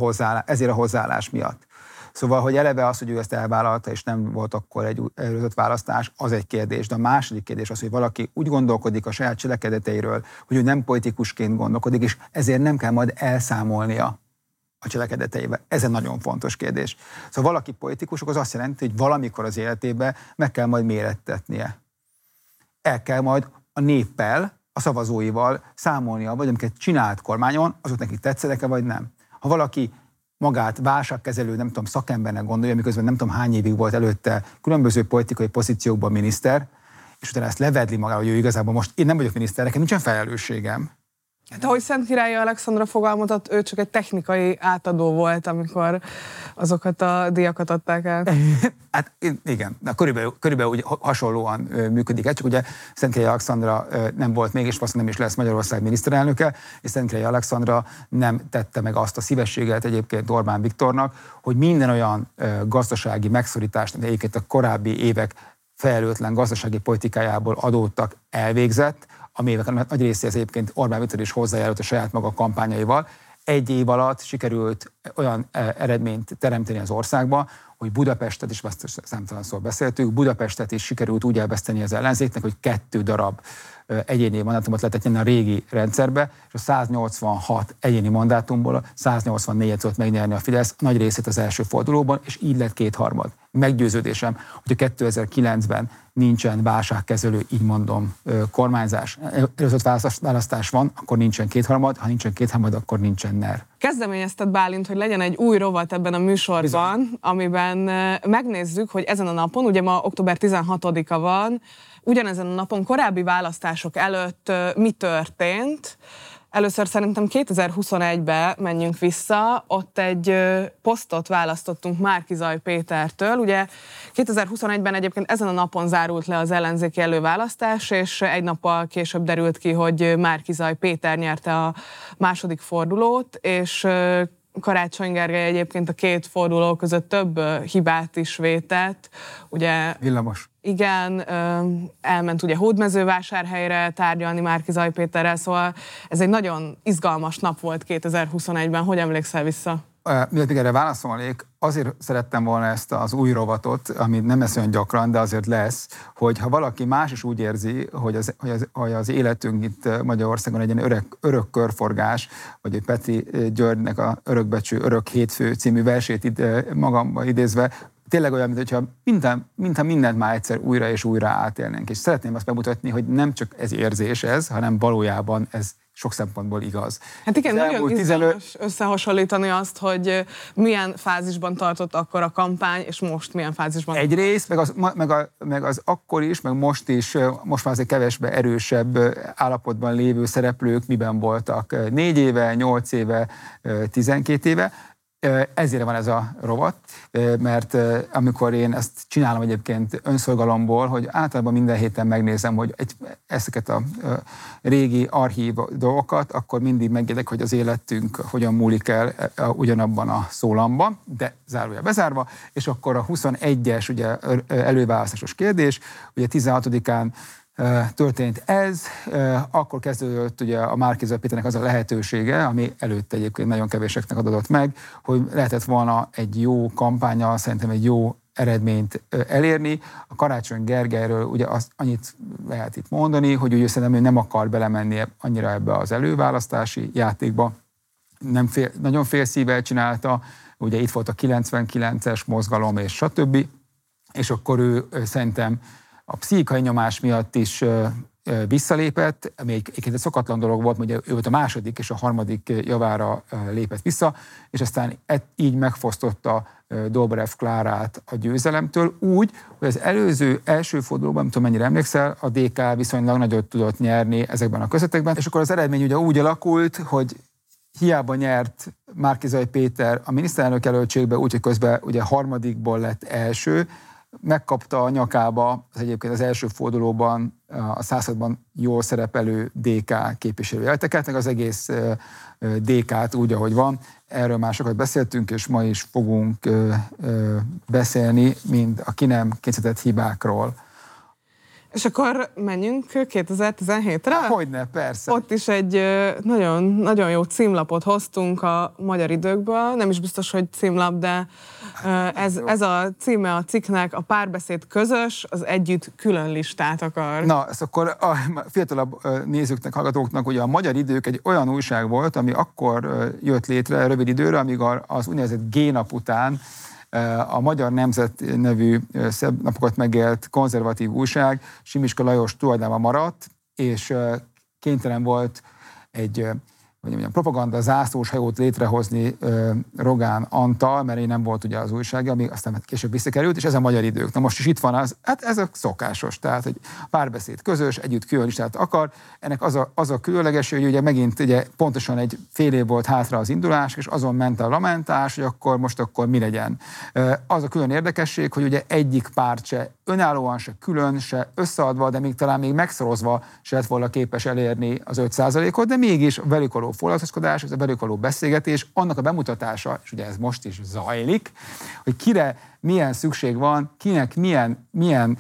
a hozzáállás miatt. Szóval, hogy eleve az, hogy ő ezt elvállalta, és nem volt akkor egy előzött választás, az egy kérdés. De a második kérdés az, hogy valaki úgy gondolkodik a saját cselekedeteiről, hogy ő nem politikusként gondolkodik, és ezért nem kell majd elszámolnia a cselekedeteivel. Ez egy nagyon fontos kérdés. Szóval valaki politikus, az azt jelenti, hogy valamikor az életében meg kell majd mérettetnie. El kell majd a néppel, a szavazóival számolnia, vagy amiket csinált kormányon, azok nekik tetszenek-e, vagy nem. Ha valaki magát válságkezelő, nem tudom, szakembernek gondolja, miközben nem tudom hány évig volt előtte különböző politikai pozíciókban miniszter, és utána ezt levedli magára, hogy ő igazából most én nem vagyok miniszter, nekem nincsen felelősségem. Hát ahogy Szentkirályi Alexandra fogalmazott, ő csak egy technikai átadó volt, amikor azokat a díjakat adták el. Hát igen, körülbelül úgy hasonlóan működik ez, csak ugye Szentkirályi Alexandra nem volt még, és valószínűleg nem is lesz Magyarország miniszterelnöke, és Szentkirályi Alexandra nem tette meg azt a szívességet egyébként Orbán Viktornak, hogy minden olyan gazdasági megszorítást, amit egyébként a korábbi évek felelőtlen gazdasági politikájából adódtak, elvégzett, amelyek nagy részéhez egyébként Orbán Viktor is hozzájárult a saját maga kampányaival. Egy év alatt sikerült olyan eredményt teremteni az országba, hogy Budapestet is, számtalanszor beszéltük, Budapestet is sikerült úgy elveszteni az ellenzéknek, hogy 2 darab egyéni mandátumot lehetett nyerni a régi rendszerbe, és a 186 egyéni mandátumból 184-et tudott megnyerni a Fidesz, nagy részét az első fordulóban, és így lett 2/3. Meggyőződésem, hogy 2009-ben nincsen válságkezelő, így mondom, kormányzás. Előzött választás van, akkor nincsen 2/3, ha nincsen 2/3, akkor nincsen NER. Kezdeményezted, Bálint, hogy legyen egy új rovat ebben a műsorban, bizony, amiben megnézzük, hogy ezen a napon, ugye ma október 16-a van, ugyanezen a napon korábbi választások előtt mi történt. Először szerintem 2021-be menjünk vissza, ott egy posztot választottunk Márki-Zay Pétertől. Ugye 2021-ben egyébként ezen a napon zárult le az ellenzéki előválasztás, és egy nappal később derült ki, hogy Márki-Zay Péter nyerte a második fordulót, és Karácsony Gergely egyébként a 2 forduló között több hibát is vétett. Ugye, villamos. Igen, elment ugye Hódmezővásárhelyre tárgyalni Márki-Zay Péterrel, szóval ez egy nagyon izgalmas nap volt 2021-ben. Hogy emlékszel vissza? Mielőtt még erre válaszolnék, azért szerettem volna ezt az új rovatot, ami nem lesz olyan gyakran, de azért lesz, hogy ha valaki más is úgy érzi, hogy az életünk itt Magyarországon egy örök körforgás, vagy hogy Petri Györgynek a Örökbecső, Örök hétfő című versét magamba idézve, tényleg olyan, mintha mindent már egyszer újra és újra átélnénk. És szeretném azt bemutatni, hogy nem csak ez érzés ez, hanem valójában ez sok szempontból igaz. Hát igen, nagyon izgalmas összehasonlítani azt, hogy milyen fázisban tartott akkor a kampány, és most milyen fázisban. Egyrészt, meg az akkor is, meg most is, most már azért kevesbe erősebb állapotban lévő szereplők miben voltak 4 éve, 8 éve, 12 éve. Ezért van ez a rovat, mert amikor én ezt csinálom egyébként önszolgalomból, hogy általában minden héten megnézem, hogy ezeket a régi archív dolgokat, akkor mindig megjegyek, hogy az életünk hogyan múlik el ugyanabban a szólamban, de zárójel bezárva, és akkor a 21-es ugye, előválasztásos kérdés, ugye 16-án történt ez, akkor kezdődött ugye a Márki-Zay Péternek az a lehetősége, ami előtte egyébként nagyon kevéseknek adott meg, hogy lehetett volna egy jó kampánnyal, szerintem egy jó eredményt elérni. A Karácsony Gergelyről ugye azt annyit lehet itt mondani, hogy ugye szerintem ő nem akar belemenni annyira ebbe az előválasztási játékba, nagyon félszívvel csinálta, ugye itt volt a 99-es mozgalom és stb. És akkor ő szerintem a pszichikai nyomás miatt is visszalépett, ami egyébként egy szokatlan dolog volt, ugye ő volt a második és a harmadik javára lépett vissza, és aztán így megfosztotta Dobrev Klárát a győzelemtől úgy, hogy az első fordulóban, nem tudom mennyire emlékszel, a DK viszonylag nagyot tudott nyerni ezekben a közvetekben, és akkor az eredmény ugye úgy alakult, hogy hiába nyert Márki-Zay Péter a miniszterelnök jelöltségbe, úgyhogy közben ugye harmadikból lett első, megkapta a nyakába az egyébként az első fordulóban a 106-ban jól szerepelő DK képviselőjelteket, meg az egész DK-t úgy, ahogy van. Erről már sokat beszéltünk, és ma is fogunk beszélni, mind a ki nem kényszerített hibákról. És akkor menjünk 2017-re? Hogyne, persze. Ott is egy nagyon, nagyon jó címlapot hoztunk a Magyar Időkből. Nem is biztos, hogy címlap, de ez a címe a cikknek, a párbeszéd közös, az együtt külön listát akar. Na, ez akkor a fiatalabb nézőknek, hallgatóknak, ugye a Magyar Idők egy olyan újság volt, ami akkor jött létre rövid időre, amíg az úgynevezett G-nap után a Magyar Nemzet nevű szebb napokat megélt konzervatív újság Simiska Lajos tulajdonában maradt, és kénytelen volt egy propaganda zászlós hajót létrehozni Rogán Antal, mert én nem volt ugye az újság, ami aztán később visszakerült, és ez a Magyar Idők. Na most is itt van hát ez a szokásos, tehát hogy párbeszéd közös, együtt külön listát akar. Ennek az a különleges, hogy ugye megint ugye pontosan egy fél év volt hátra az indulás, és azon ment a lamentás, hogy akkor mi legyen. Az a külön érdekesség, hogy ugye egyik párt se önállóan, se külön, se összeadva, de még talán még megszorozva se lett volna képes elérni az 5%-ot, de mégis velük való foglalkozkodás, ez a velük való beszélgetés, annak a bemutatása, és ugye ez most is zajlik, hogy kire milyen szükség van, kinek milyen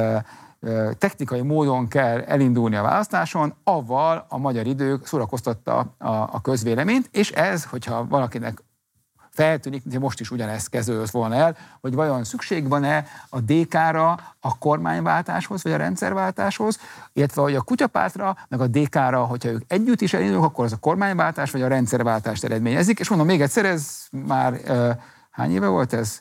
technikai módon kell elindulni a választáson, avval a Magyar Idők szórakoztatta a közvéleményt, és ez, hogyha valakinek feltűnik, hogy most is ugyanezt kezdődött volna el, hogy vajon szükség van-e a DK-ra, a kormányváltáshoz, vagy a rendszerváltáshoz, illetve hogy a Kutyapártra, meg a DK-ra, hogyha ők együtt is elindulnak, akkor az a kormányváltás, vagy a rendszerváltást eredményezik. És mondom még egyszer, ez már hány éve volt ez?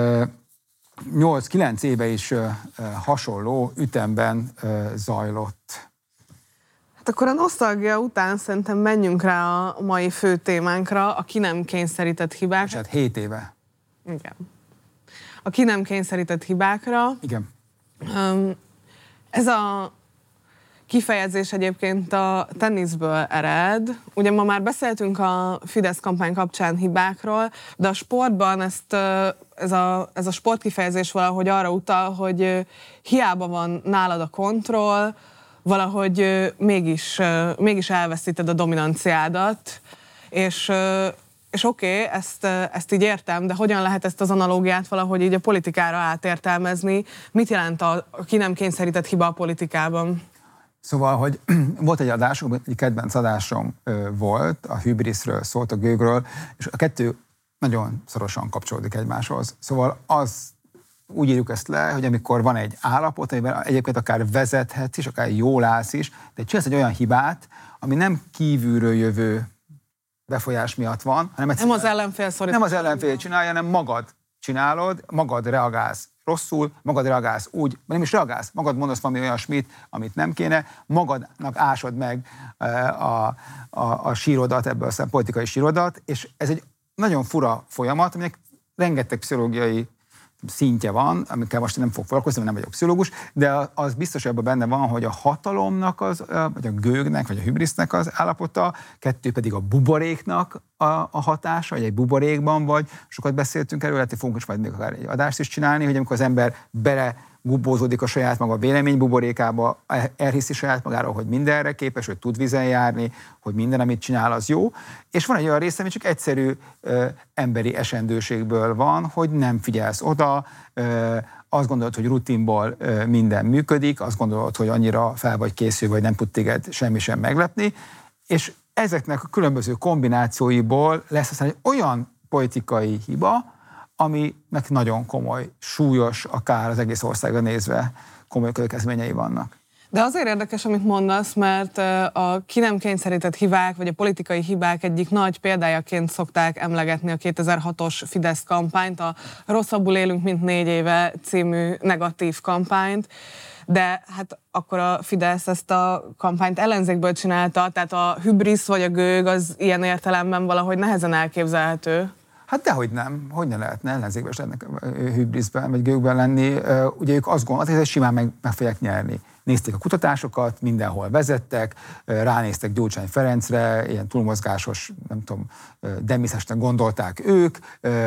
8-9 éve is hasonló ütemben zajlott. Akkor a nosztalgia után szerintem menjünk rá a mai fő témánkra, a ki nem kényszerített hibák. És hát 7 éve. Igen. A ki nem kényszerített hibákra. Igen. Ez a kifejezés egyébként a teniszből ered. Ugye ma már beszéltünk a Fidesz kampány kapcsán hibákról, de a sportban ez a sportkifejezés valahogy arra utal, hogy hiába van nálad a kontroll, valahogy mégis elveszíted a dominanciádat, és oké, ezt így értem, de hogyan lehet ezt az analógiát valahogy így a politikára átértelmezni? Mit jelent a ki nem kényszerített hiba a politikában? Szóval, hogy volt egy adásunk, egy kedvenc adásom volt, a hübriszről szólt, a gőgről, és a kettő nagyon szorosan kapcsolódik egymáshoz. Szóval úgy írjuk ezt le, hogy amikor van egy állapot, amiben egyébként akár vezethetsz is, akár jól állsz is, de csinálsz egy olyan hibát, ami nem kívülről jövő befolyás miatt van, hanem nem az ellenfél szorít. Nem az ellenfél csinálja, hanem magad csinálod, magad reagálsz rosszul, magad reagálsz úgy, nem is reagálsz, magad mondasz valami olyasmit, amit nem kéne, magadnak ásod meg a sírodat, ebből a politikai sírodat, és ez egy nagyon fura folyamat, aminek rengeteg pszichológiai szintje van, amikkel most nem fog foglalkozni, mert nem vagyok pszichológus, de az biztos, hogy ebben benne van, hogy a hatalomnak, vagy a gőgnek, vagy a hübrisznek az állapota, 2 pedig a buboréknak a hatása, hogy egy buborékban vagy. Sokat beszéltünk erről, lehet, hogy fogunk is majd még akár egy adást is csinálni, hogy amikor az ember bubózódik a saját maga vélemény buborékába, elhiszi saját magáról, hogy mindenre képes, hogy tud vízen járni, hogy minden, amit csinál, az jó. És van egy olyan része, ami csak egyszerű emberi esendőségből van, hogy nem figyelsz oda, azt gondolod, hogy rutinból minden működik, azt gondolod, hogy annyira fel vagy készül, vagy nem tud téged semmi sem meglepni, és ezeknek a különböző kombinációiból lesz aztán egy olyan politikai hiba, aminek nagyon komoly, súlyos, akár az egész országra nézve komoly következményei vannak. De azért érdekes, amit mondasz, mert a ki nem kényszerített hibák, vagy a politikai hibák egyik nagy példájaként szokták emlegetni a 2006-os Fidesz kampányt, a Rosszabbul élünk, mint 4 éve című negatív kampányt, de hát akkor a Fidesz ezt a kampányt ellenzékből csinálta, tehát a hübrisz vagy a gőg az ilyen értelemben valahogy nehezen elképzelhető. Hát dehogy nem, hogy ne lehetne ellenzékben is lehetnek hübriszben vagy gőgben lenni. Ugye ők azt gondolták, hogy simán meg fogják nyerni. Nézték a kutatásokat, mindenhol vezettek, ránéztek Gyurcsány Ferencre, ilyen túlmozgásos, nem tudom, demiszesnek gondolták ők,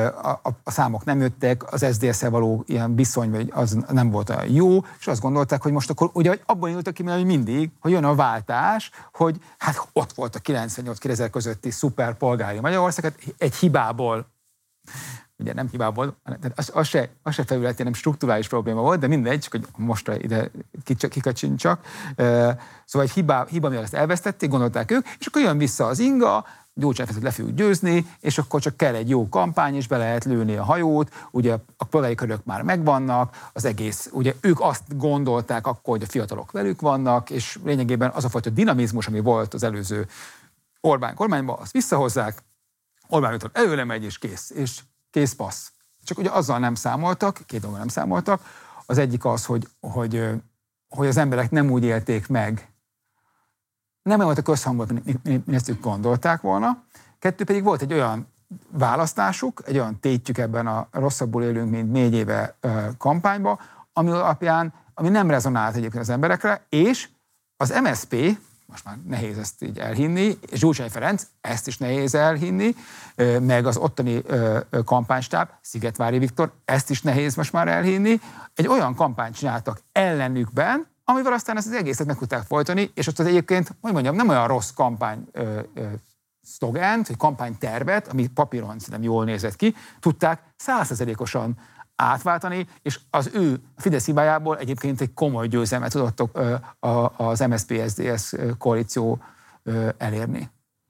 a számok nem jöttek, az SZDSZ-szel való ilyen viszony, vagy az nem volt olyan jó, és azt gondolták, hogy most akkor ugye abban indultak ki, hogy mindig, hogy jön a váltás, hogy hát ott volt a 98-2000 közötti szuper polgári Magyarország, egy hibából, ugye nem hibából, az se felületén, nem strukturális probléma volt, de mindegy, csak hogy mostra ide kikacsincsak. Szóval egy hiba miatt ezt elvesztették, gondolták ők, és akkor jön vissza az inga, Gyurcsány Ferencet le fogjuk győzni, és akkor csak kell egy jó kampány, és be lehet lőni a hajót, ugye a polgári körök már megvannak, az egész, ugye ők azt gondolták akkor, hogy a fiatalok velük vannak, és lényegében az a fajta dinamizmus, ami volt az előző Orbán kormányban, azt visszahozzák, Orbán Viktor előre megy, és kész passz. Csak ugye azzal nem számoltak, 2 dolgon nem számoltak. Az egyik az, hogy az emberek nem úgy élték meg, nem volt a közhangban, mint ezt ők gondolták volna. 2 pedig volt egy olyan választásuk, egy olyan tétjük ebben a Rosszabbul élünk, mint 4 éve kampányba, ami alapján, ami nem rezonált egyébként az emberekre, és az MSZP, most már nehéz ezt így elhinni, és Gyurcsány Ferenc, ezt is nehéz elhinni, meg az ottani kampánystáb, Szigetvári Viktor, ezt is nehéz most már elhinni, egy olyan kampányt csináltak ellenükben, amivel aztán ezt az egészet meg tudták folytani, és ott az egyébként, hogy mondjam, nem olyan rossz kampány szlogent, vagy kampánytervet, ami papíron szerintem jól nézett ki, tudták 100%-osan átváltani, és az ő Fidesz hibájából egyébként egy komoly győzelmet tudottak az MSZP-SZDSZ koalíció elérni.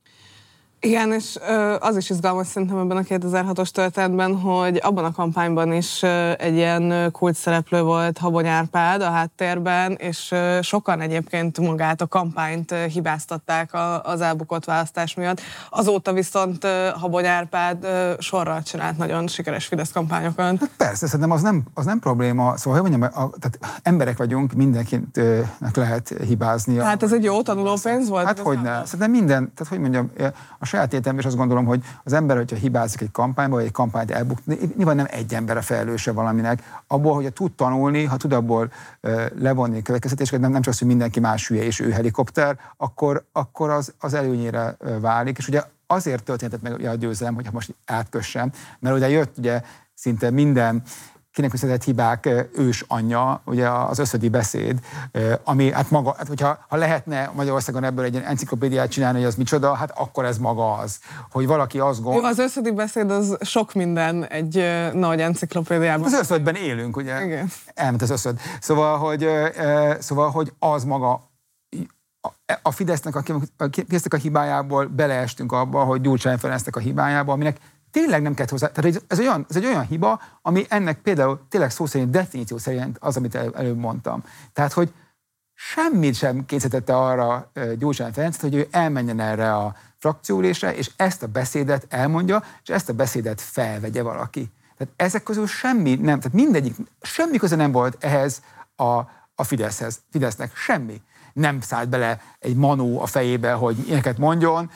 Igen, és az is izgalmas szerintem ebben a 2006-os történetben, hogy abban a kampányban is egy ilyen kult szereplő volt Habony Árpád a háttérben, és sokan egyébként magát a kampányt hibáztatták az elbukott választás miatt. Azóta viszont Habony Árpád sorral csinált nagyon sikeres Fidesz kampányokat. Hát persze, szerintem az nem probléma. Szóval, hogy mondjam, tehát emberek vagyunk, mindenkinek lehet hibázni. Hát ez egy jó tanulópénz volt? Hát hogyne. Szerintem minden, tehát hogy mondjam, a saját életemben is azt gondolom, hogy az ember, hogyha hibázik egy kampányba, vagy egy kampányt elbukni, nyilván nem egy ember a felelőse valaminek. Abból, hogy tud tanulni, ha tud abból levonni következtetéseket, nem csak az, hogy mindenki más hülye és ő helikopter, akkor az előnyére válik. És ugye azért történhetett meg a győzelem, hogyha most átkössem, mert ugye jött ugye szinte minden kinek viszont hibák ős anyja, ugye az Összödi beszéd, ami hát maga, hát hogyha lehetne Magyarországon ebből egy enciklopédiát csinálni, hogy az micsoda, hát akkor ez maga az, hogy valaki azt gondol. Az Összödi beszéd az sok minden egy nagy enciklopédiában. Az Összödben élünk, ugye? Igen. Elment az Összöd. Szóval, hogy az maga a Fidesznek a hibájából beleestünk abba, hogy Gyurcsány Ferencnek a hibájába, aminek tényleg nem kellett hozzá. Tehát ez egy olyan hiba, ami ennek például tényleg szó szerint, definíció szerint az, amit előbb mondtam. Tehát, hogy semmit sem készítette arra Gyurcsány Ferenc, hogy ő elmenjen erre a frakcióülésre, és ezt a beszédet elmondja, és ezt a beszédet felvegye valaki. Tehát ezek közül semmi nem, tehát mindegyik, semmi köze nem volt ehhez a Fidesznek, semmi. Nem szállt bele egy manó a fejébe, hogy ilyeneket mondjon,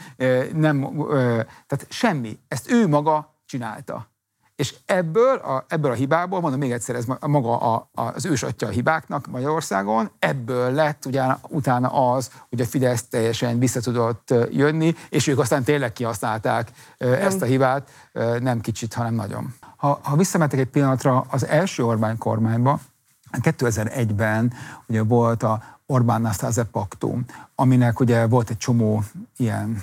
tehát semmi. Ezt ő maga csinálta. És ebből a hibából, mondom még egyszer, ez maga az ősatya a hibáknak Magyarországon, ebből lett utána az, hogy a Fidesz teljesen vissza tudott jönni, és ők aztán tényleg kihasználták ezt a hibát, nem kicsit, hanem nagyon. Ha visszamentek egy pillanatra az első Orbán kormányba, 2001-ben ugye volt a Orbán-Nastase paktum, aminek ugye volt egy csomó ilyen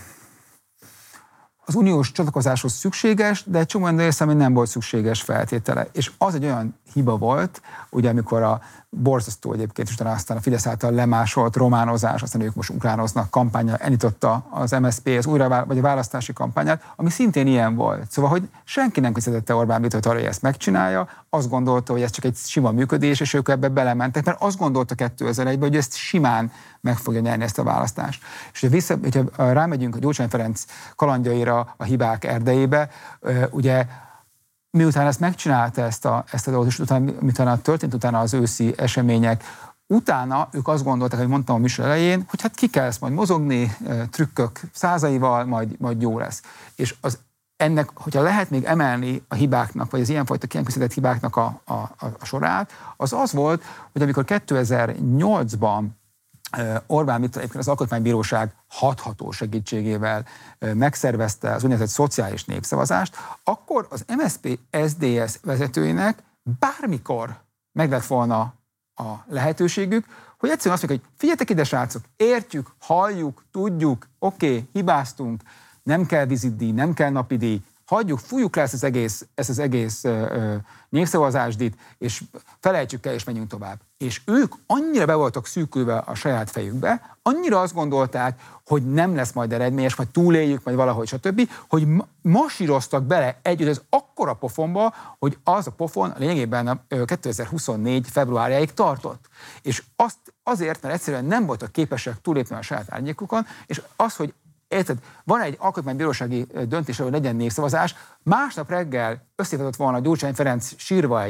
az uniós csatlakozáshoz szükséges, de egy csomó olyan részem, ami nem volt szükséges feltétele. És az egy olyan hiba volt, ugye amikor a borzasztó egyébként, és aztán a Fidesz által lemásolt románozás, aztán ők most ukránoznak kampánya, elnyitotta az MSZP vagy a választási kampányát, ami szintén ilyen volt. Szóval, hogy senki nem készítette Orbán Viktort arra, hogy ezt megcsinálja, azt gondolta, hogy ez csak egy sima működés, és ők ebbe belementek, mert azt gondolta 2001-ben, hogy ezt simán meg fogja nyerni ezt a választást. És hogyha rámegyünk a Gyurcsány Ferenc kalandjaira, a hibák erdejébe, ugye miután ezt megcsinálta ezt a dolgot, és utána történt utána az őszi események, utána ők azt gondolták, hogy mondtam a műsor elején, hogy hát ki kell ezt majd mozogni, trükkök százaival, majd jó lesz. És ennek, hogyha lehet még emelni a hibáknak, vagy az ilyenfajta kiegészített hibáknak a sorát, az volt, hogy amikor 2008-ban Orbán Viktor egyébként az Alkotmánybíróság hatható segítségével megszervezte az úgynevezett szociális népszavazást, akkor az MSZP-SZDSZ vezetőinek bármikor meg lett volna a lehetőségük, hogy egyszerűen azt mondják, hogy figyeljetek ide, srácok, értjük, halljuk, tudjuk, oké, hibáztunk, nem kell vizitdíj, nem kell napidíj, hagyjuk, fújjuk le ezt az egész népszavazásdit, és felejtsük el, és menjünk tovább. És ők annyira be voltak szűkülve a saját fejükbe, annyira azt gondolták, hogy nem lesz majd eredményes, majd túléljük, majd valahogy, stb., hogy masíroztak bele együtt az akkora pofonba, hogy az a pofon lényegében 2024. februárjáig tartott. És azért, mert egyszerűen nem voltak képesek túlépni a saját árnyékukon, és az, hogy érted, van egy alkotmánybírósági döntés, hogy legyen népszavazás, másnap reggel összevetett volna Gyurcsány Ferenc sírva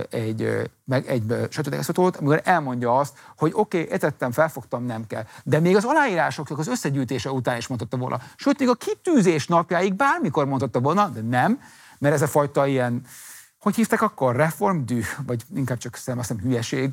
egy sajtótájékoztatót, amikor elmondja azt, hogy oké, értettem, felfogtam, nem kell. De még az aláírásoknak az összegyűjtése után is mondhatta volna. Sőt, még a kitűzés napjáig bármikor mondhatta volna, de nem, mert ez a fajta ilyen, hogy hívták akkor, reformdű, vagy inkább csak azt hiszem hülyeség,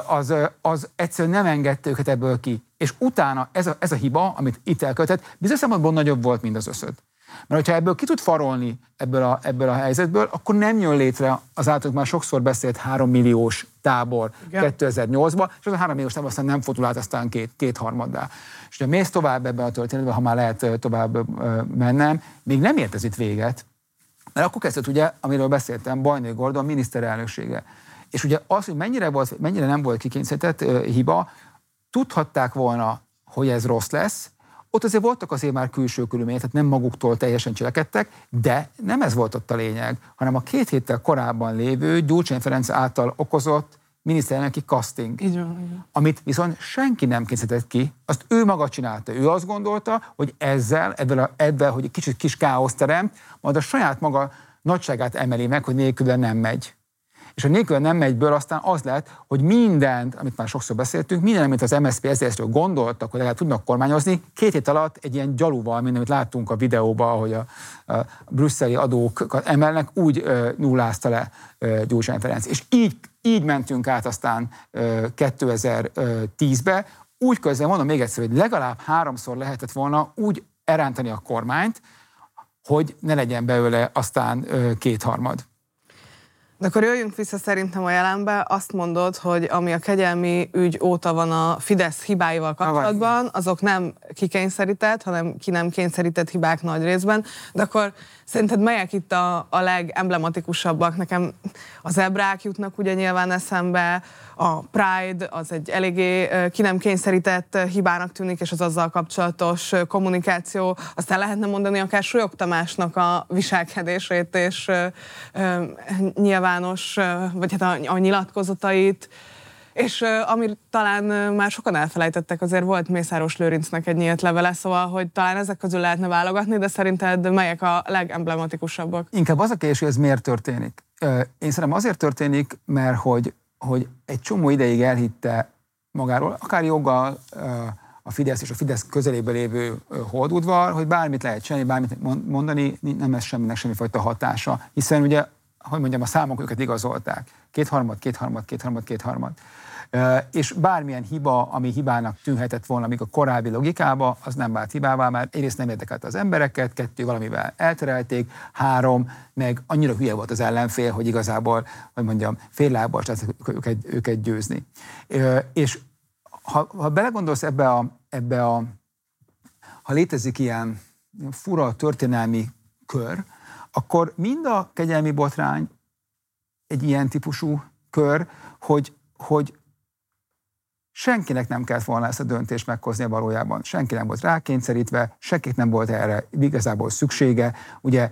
az egyszerűen nem engedte őket ebből ki. És utána ez a hiba, amit itt elkövetett, bizonyos szempontból nagyobb volt, mint az összöd. Mert hogyha ebből ki tud farolni ebből a helyzetből, akkor nem jön létre az általunk már sokszor beszélt 3 milliós tábor 2008-ban, és az a 3 milliós tábor aztán nem fordul át aztán kétharmaddá. És ha mész tovább ebben a történetben, ha már lehet tovább mennem, még nem ért ez itt véget. Mert akkor kezdett ugye, amiről beszéltem, Bajnai Gordon miniszterelnöksége. És ugye az, hogy mennyire nem volt kikényszerített hiba, tudhatták volna, hogy ez rossz lesz. Ott azért voltak azért már külső körülmények, tehát nem maguktól teljesen cselekedtek, de nem ez volt ott a lényeg, hanem a 2 héttel korábban lévő Gyurcsány Ferenc által okozott miniszterelnöki casting, amit viszont senki nem kényszerített ki, azt ő maga csinálta. Ő azt gondolta, hogy ezzel, hogy egy kicsit kis káosz teremt, majd a saját maga nagyságát emeli meg, hogy nélküle nem megy. És a nélküle nem megyből aztán az lett, hogy mindent, amit már sokszor beszéltünk, minden, amit az MSZP-SZDSZ-ről gondoltak, hogy legalább tudnak kormányozni, 2 hét alatt egy ilyen gyaluval, mint amit láttunk a videóban, hogy a brüsszeli adókat emelnek, úgy nullázta le Gyurcsány Ferenc. És így mentünk át aztán 2010-be. Úgy közben mondom még egyszer, hogy legalább 3-szor lehetett volna úgy elrántani a kormányt, hogy ne legyen belőle aztán 2/3. De akkor jöjjünk vissza szerintem a jelenbe. Azt mondod, hogy ami a kegyelmi ügy óta van a Fidesz hibáival kapcsolatban, azok nem kikényszerített, hanem ki nem kényszerített hibák nagy részben. De akkor szerinted melyek itt a legemblematikusabbak? Nekem a zebrák jutnak ugye nyilván eszembe, a Pride az egy eléggé ki nem kényszerített hibának tűnik, és az azzal kapcsolatos kommunikáció. Aztán lehetne mondani akár Súlyog Tamásnak a viselkedését és nyilvános, vagy hát a nyilatkozatait, és amit talán már sokan elfelejtettek, azért volt Mészáros Lőrincnek egy nyílt levele, szóval, hogy talán ezek közül lehetne válogatni, de szerinted melyek a legemblematikusabbak? Inkább az a kérdés, hogy ez miért történik. én szerintem azért történik, mert hogy egy csomó ideig elhitte magáról, akár joggal a Fidesz és a Fidesz közelében lévő holdudvar, hogy bármit lehet csinálni, bármit mondani, nem lesz semminek semmifajta hatása. Hiszen ugye, hogy mondjam, a számok őket igazolták. 2/3. És bármilyen hiba, ami hibának tűnhetett volna, amíg a korábbi logikába, az nem vált hibává, mert egyrészt nem érdekelte az embereket, 2, valamivel elterelték, 3, meg annyira hülye volt az ellenfél, hogy igazából, hogy mondjam, fél lábbal őket győzni. És ha belegondolsz ebbe a ha létezik ilyen fura történelmi kör, akkor mind a kegyelmi botrány egy ilyen típusú kör, hogy senkinek nem kellett volna ezt a döntést meghoznia valójában. Senki nem volt rákényszerítve, senkinek nem volt erre igazából szüksége. Ugye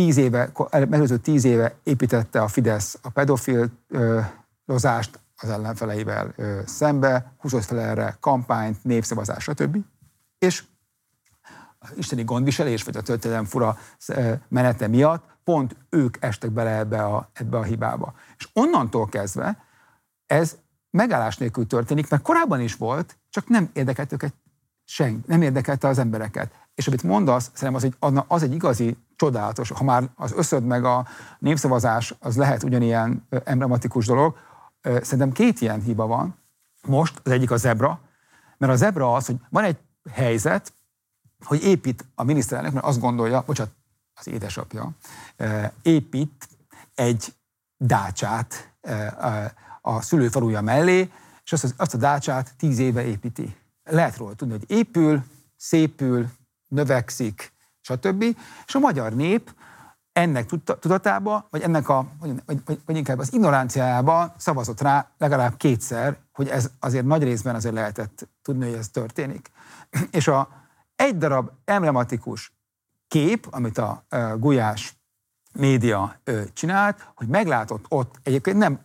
10 éve építette a Fidesz a pedofillozást az ellenfeleivel szembe, húzott fel erre kampányt, népszavazás, stb. És isteni gondviselés, vagy a történelem fura menete miatt pont ők estek bele ebbe a hibába. És onnantól kezdve ez megállás nélkül történik, mert korábban is volt, csak nem érdekelt őket senki, nem érdekelte az embereket. És amit mondasz, szerintem az egy igazi csodálatos, ha már az összöd meg a népszavazás, az lehet ugyanilyen emblematikus dolog, szerintem 2 ilyen hiba van. Most az egyik a zebra, mert a zebra az, hogy van egy helyzet, hogy épít a miniszterelnök, mert azt gondolja, bocsánat, az édesapja, épít egy dácsát a szülőfaluja mellé, és azt a dácsát 10 éve építi. Lehet róla tudni, hogy épül, szépül, növekszik, stb. És a magyar nép ennek tudatába, vagy ennek vagy inkább az ignoranciájában szavazott rá legalább 2-szer, hogy ez azért nagy részben azért lehetett tudni, hogy ez történik. És egy darab emblematikus kép, amit a Gulyás média csinált, hogy meglátott ott egyébként nem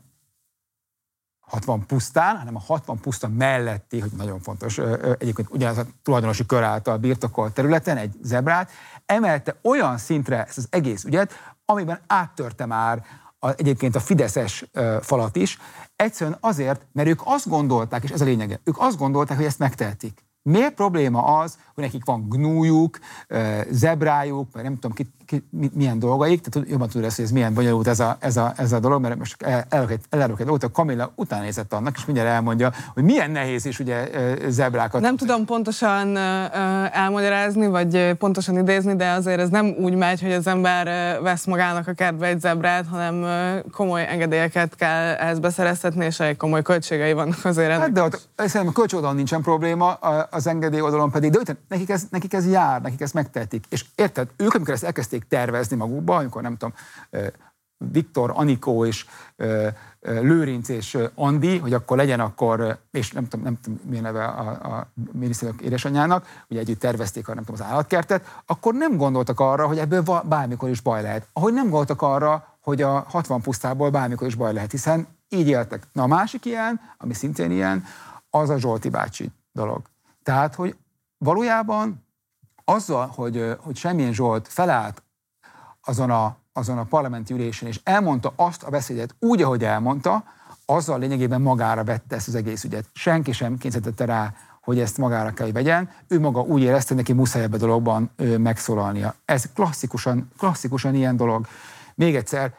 60 pusztán, hanem a 60 puszta melletti, hogy nagyon fontos, egyébként ugyanaz a tulajdonosi kör által birtokolt területen egy zebrát, emelte olyan szintre ezt az egész ügyet, amiben áttörte már egyébként a fideszes falat is, egyszerűen azért, mert ők azt gondolták, és ez a lényege, ők azt gondolták, hogy ezt megtehetik. Miért probléma az, hogy nekik van gnújuk, zebrájuk, vagy nem tudom milyen dolgaik, tehát jobban tudod ezt, hogy ez milyen bonyolult ez a dolog, mert most elárulok egy dolgot, a Kamilla utána nézett annak, és mindjárt elmondja, hogy milyen nehéz is ugye zebrákat. Nem tudom pontosan elmagyarázni, vagy pontosan idézni, de azért ez nem úgy megy, hogy az ember vesz magának a kertbe egy zebrát, hanem komoly engedélyeket kell ehhez beszereztetni, és egy komoly költségei vannak azért ennek. Hát de ott szerintem a költség oldalon nincsen probléma, az engedély oldalon pedig, de nekik ez jár, nekik ezt megtehetik. És érted, ők, amikor ezt elkezdték tervezni magukba, amikor nem tudom, Viktor, Anikó és Lőrinc és Andi, hogy akkor legyen akkor, és nem tudom milyen neve a miniszterelnök édesanyjának, ugye együtt tervezték nem tudom, az állatkertet, akkor nem gondoltak arra, hogy ebből bármikor is baj lehet. Ahogy nem gondoltak arra, hogy a 60 pusztából bármikor is baj lehet, hiszen így éltek. Na a másik ilyen, ami szintén ilyen, az a Zsolti bácsi dolog. Tehát, hogy valójában azzal, hogy Semmén Zsolt felállt azon a parlamenti ülésen, és elmondta azt a beszédet úgy, ahogy elmondta, azzal lényegében magára vette ezt az egész ügyet. Senki sem kényszerítette rá, hogy ezt magára kell, hogy vegyen. Ő maga úgy érezte, hogy neki muszáj ebbe a dologban megszólalnia. Ez klasszikusan ilyen dolog. Még egyszer,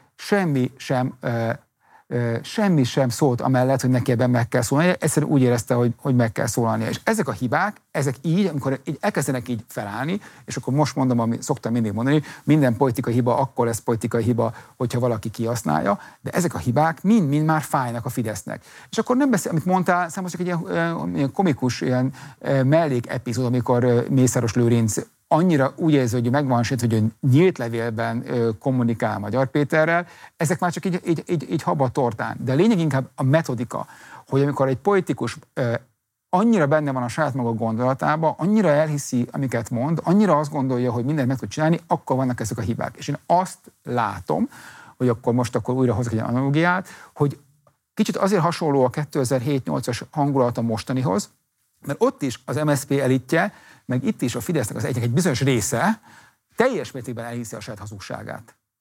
semmi sem szólt amellett, hogy neki ebben meg kell szólnia, egyszerűen úgy érezte, hogy meg kell szólalnia. És ezek a hibák, ezek így, amikor elkezdenek így felállni, és akkor most mondom, amit szoktam mindig mondani, minden politikai hiba akkor lesz politikai hiba, hogyha valaki kihasználja, de ezek a hibák mind már fájnak a Fidesznek. És akkor nem beszél, amit mondtál, számos csak egy ilyen komikus ilyen mellékepizód, amikor Mészáros Lőrinc annyira úgy érzi, hogy meg van sét, hogy nyílt levélben kommunikál Magyar Péterrel, ezek már csak így habatortán. De a lényeg inkább a metodika, hogy amikor egy politikus annyira benne van a saját maga gondolatában, annyira elhiszi, amiket mond, annyira azt gondolja, hogy mindent meg tud csinálni, akkor vannak ezek a hibák. És én azt látom, hogy akkor újra hozok egy analógiát, hogy kicsit azért hasonló a 2007-8-as hangulat a mostanihoz, mert ott is az MSZP elitje, meg itt is a Fidesznek az egy bizonyos része teljes mértékben elhiszi a saját hazugságát.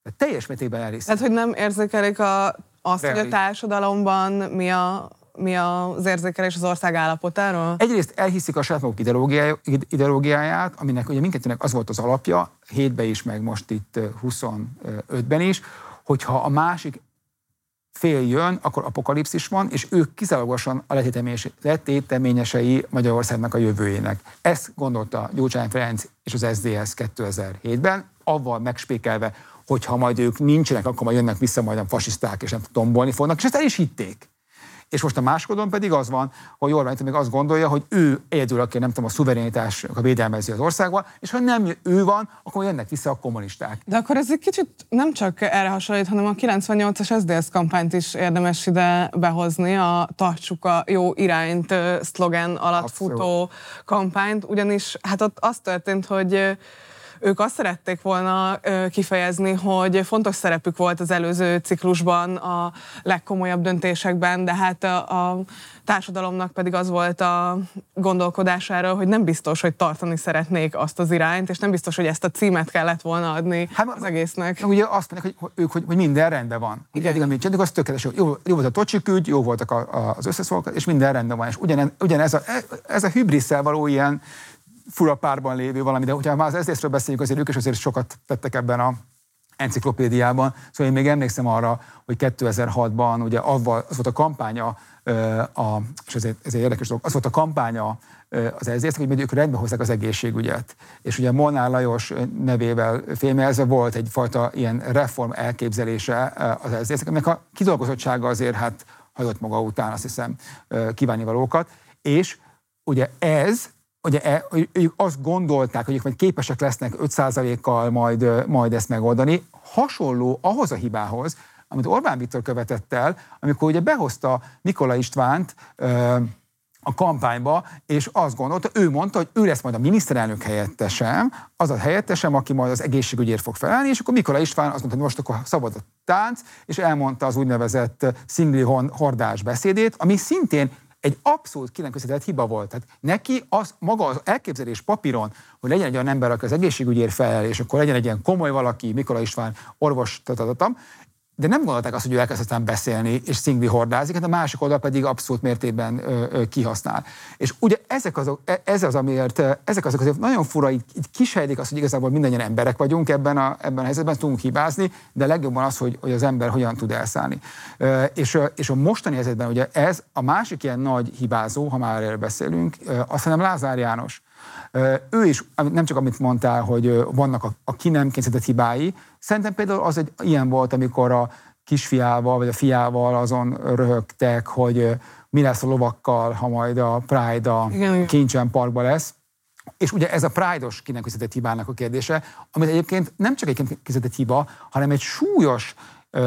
Tehát teljes mértékben elhiszem. Tehát, hogy nem érzékelik azt, hogy a társadalomban mi az érzékelés az ország állapotáról? Egyrészt elhiszik a saját maguk ideológiáját, aminek ugye mindkettőnek az volt az alapja, 7-ben is, meg most itt 25-ben is, hogyha a másik fél jön, akkor apokalipszis van, és ők kizárólagosan a letéteményesei Magyarországnak a jövőjének. Ezt gondolta Gyurcsány Ferenc és az SZDSZ 2007-ben, avval megspékelve, hogy ha majd ők nincsenek, akkor majd jönnek vissza majd a fasiszták, és nem tombolni fognak, és ezt el is hitték. És most a másikodon pedig az van, hogy Orbán Viktor még azt gondolja, hogy ő egyedül, aki nem tudom, a szuverenitás a védelmezi az országban, és ha nem ő van, akkor jönnek vissza a kommunisták. De akkor ez egy kicsit nem csak erre hasonlít, hanem a 98-as SZDSZ kampányt is érdemes ide behozni, a tartsuk a jó irányt szlogen alatt futó kampányt, ugyanis hát ott az történt, hogy ők azt szerették volna kifejezni, hogy fontos szerepük volt az előző ciklusban, a legkomolyabb döntésekben, de hát a társadalomnak pedig az volt a gondolkodására, hogy nem biztos, hogy tartani szeretnék azt az irányt, és nem biztos, hogy ezt a címet kellett volna adni az egésznek. Ugye azt mondják, hogy minden rendben van. Ugye eddig, amit csináltak, az tökéletes. Jó volt a Tocsik ügy, jó voltak az összeszólók, és minden rendben van. És ugyanez a hübrisszel való ilyen fura párban lévő valami, de hogyha már az SZDSZ-ről beszéljük, azért ők is azért sokat tettek ebben a enciklopédiában. Szóval én még emlékszem arra, hogy 2006-ban ugye az volt a kampánya, és ez egy érdekes dolog, az volt a kampánya az SZDSZ-nek, hogy ők rendbe hozzák az egészségügyet. És ugye Molnár Lajos nevével fémjelzve volt egyfajta ilyen reform elképzelése az SZDSZ-nek, aminek a kidolgozottsága azért hát hagyott maga után, azt hiszem, kívánnivalókat. És ugye ők azt gondolták, hogy ők majd képesek lesznek 5%-kal majd ezt megoldani. Hasonló ahhoz a hibához, amit Orbán Viktor követett el, amikor ugye behozta Mikola Istvánt a kampányba, és azt gondolta, ő mondta, hogy ő lesz majd a miniszterelnök helyettesem, az a helyettesem, aki majd az egészségügyért fog felelni, és akkor Mikola István azt mondta, hogy most akkor szabad a tánc, és elmondta az úgynevezett szingli hordás beszédét, ami szintén egy abszolút kineköztetett hiba volt. Tehát neki maga az elképzelés papíron, hogy legyen egy olyan ember, aki az egészségügyért felel, és akkor legyen egy ilyen komoly valaki, Mikola István, orvos, de nem gondolták azt, hogy ő elkezd aztán beszélni, és szingli hordázik, hát a másik oldal pedig abszolút mértékben kihasznál. És ugye ezek azok azért nagyon fura, így kisejlik azt, hogy igazából mindannyian emberek vagyunk ebben a helyzetben, tudunk hibázni, de legjobban az, hogy az ember hogyan tud elszállni. És a mostani helyzetben ugye ez a másik ilyen nagy hibázó, ha már erről beszélünk, azt hiszem Lázár János. Ő is, nem csak amit mondtál, hogy vannak a ki nem kényszerített hibái, szerintem például az egy ilyen volt, amikor a kisfiával vagy a fiával azon röhögtek, hogy mi lesz a lovakkal, ha majd a Pride a Kincsen Parkban lesz. És ugye ez a Pride-os ki nem kényszerített hibának a kérdése, amit egyébként nem csak egy kényszerített hiba, hanem egy súlyos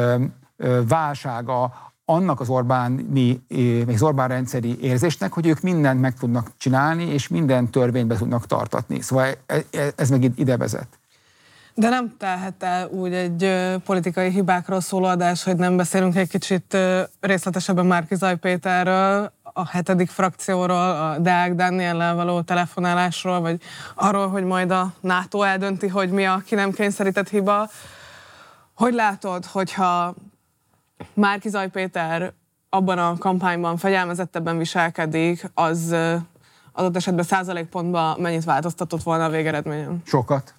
válsága annak az az Orbán rendszeri érzésnek, hogy ők mindent meg tudnak csinálni, és minden törvénybe tudnak tartatni. Szóval ez meg ide vezet. De nem telhet el úgy egy politikai hibákról szóló adás, hogy nem beszélünk egy kicsit részletesebben Márki-Zay Péterről, a 7. frakcióról, a Deák Dániellel való telefonálásról, vagy arról, hogy majd a NATO eldönti, hogy mi a ki nem kényszerített hiba. Hogy látod, hogyha Márki-Zay Péter abban a kampányban fegyelmezettebben viselkedik, az adott esetben százalékpontban mennyit változtatott volna a végeredményen? Sokat.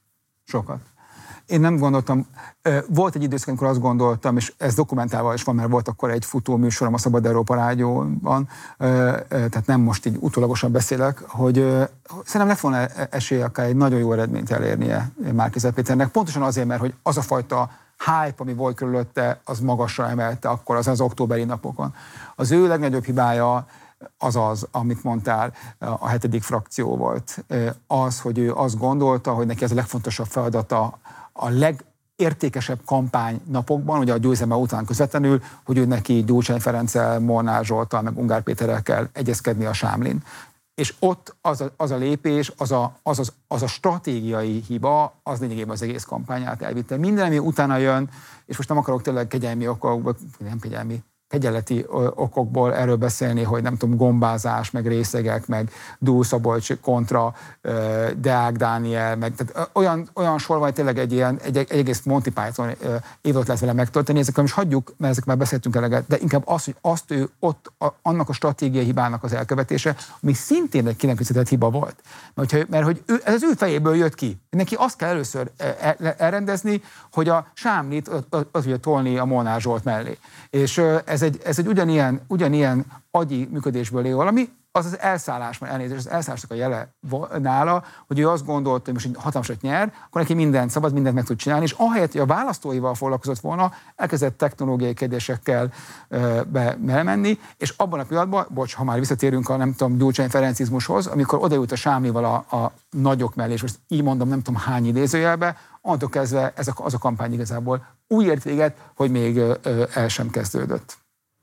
Én nem gondoltam, volt egy időszak, amikor azt gondoltam, és ez dokumentálva is van, mert volt akkor egy futó műsorom a Szabad Európa Rádióban, tehát nem most így utólagosan beszélek, hogy szerintem lett volna esélye akár egy nagyon jó eredményt elérnie Márki-Zay Péternek, pontosan azért, mert hogy az a fajta hype, ami volt körülötte, az magasra emelte akkor az októberi napokon. Az ő legnagyobb hibája az, amit mondtál, a 7. frakció volt. Az, hogy ő azt gondolta, hogy neki ez a legfontosabb feladata a legértékesebb kampány napokban, ugye a győzelme után közvetlenül, hogy ő neki Gyurcsány Ferenccel, Molnár Zsolttal, meg Ungár Péterrel kell egyezkedni a Sámlin. És ott az a lépés, az a stratégiai hiba, az lényegében az egész kampányát elvitte. Minden, ami utána jön, és most nem akarok tényleg kegyelmi okok, nem kegyelmi, kegyeleti okokból erről beszélni, hogy nem tudom, gombázás, meg részegek, meg Dúl Szabolcs kontra Deák Dániel, meg tehát olyan sor van, tényleg egy egész Monty Python évot lehet vele megtölteni, ezekről most hagyjuk, mert ezek már beszéltünk eleget, de inkább az, hogy azt ő ott annak a stratégiai hibának az elkövetése, ami szintén egy kinemkészített hiba volt. Mert hogy ez az ő fejéből jött ki. Neki azt kell először elrendezni, hogy a Sámlit az ugye tolni a Molnár Zsolt mellé. És ez egy ugyanilyen agyi működésből él valami, az elszállás, már elnézést, az elszállásnak a jele nála, hogy ő azt gondolta, hogy most egy hatalmasat nyer, akkor neki mindent szabad, mindent meg tud csinálni, és ahelyett, hogy a választóival foglalkozott volna, elkezdett technológiai kérdésekkel belemenni, és abban a pillanatban, ha már visszatérünk a nem tudom, Gyurcsány Ferencizmushoz, amikor odajut a Sámlival a nagyok mellé, és most így mondom, nem tudom hány idézőjelbe, onnantól kezdve az a kampány igazából úgy ért véget, hogy még el sem kezdődött.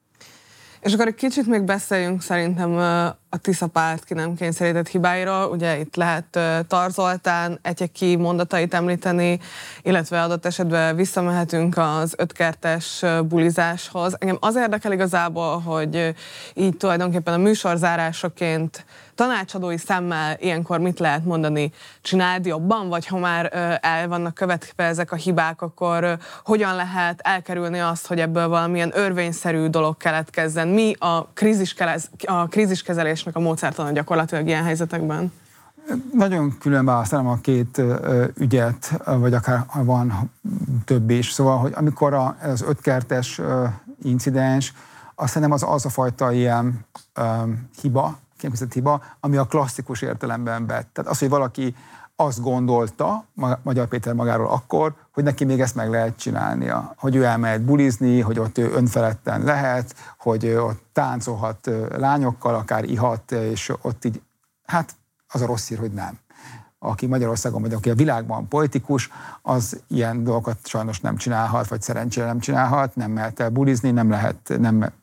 És akkor egy kicsit még beszéljünk szerintem a Tisza párt ki nem kényszerített hibáiról. Ugye itt lehet Tar Zoltán egyeki mondatait említeni, illetve adott esetben visszamehetünk az 5 kertes bulizáshoz. Engem az érdekel igazából, hogy így tulajdonképpen a műsorzárásoként tanácsadói szemmel ilyenkor mit lehet mondani, csináld jobban, vagy ha már el vannak követve ezek a hibák, akkor hogyan lehet elkerülni azt, hogy ebből valamilyen örvényszerű dolog keletkezzen? Mi a kríziskezelésnek a módszertana gyakorlatilag ilyen helyzetekben? Nagyon külön választanám a két ügyet, vagy akár van több is. Szóval, hogy amikor az 5 kertes incidens, azt hiszem az a fajta ilyen hiba, ami a klasszikus értelemben vett. Tehát az, hogy valaki azt gondolta, Magyar Péter magáról akkor, hogy neki még ezt meg lehet csinálnia. Hogy ő elmehet bulizni, hogy ott ő önfeledten lehet, hogy ott táncolhat lányokkal, akár ihat, és ott így, hát az a rossz hír, hogy nem. Aki Magyarországon vagy aki a világban politikus, az ilyen dolgokat sajnos nem csinálhat, vagy szerencsére nem csinálhat, nem mehet el bulizni, nem lehet,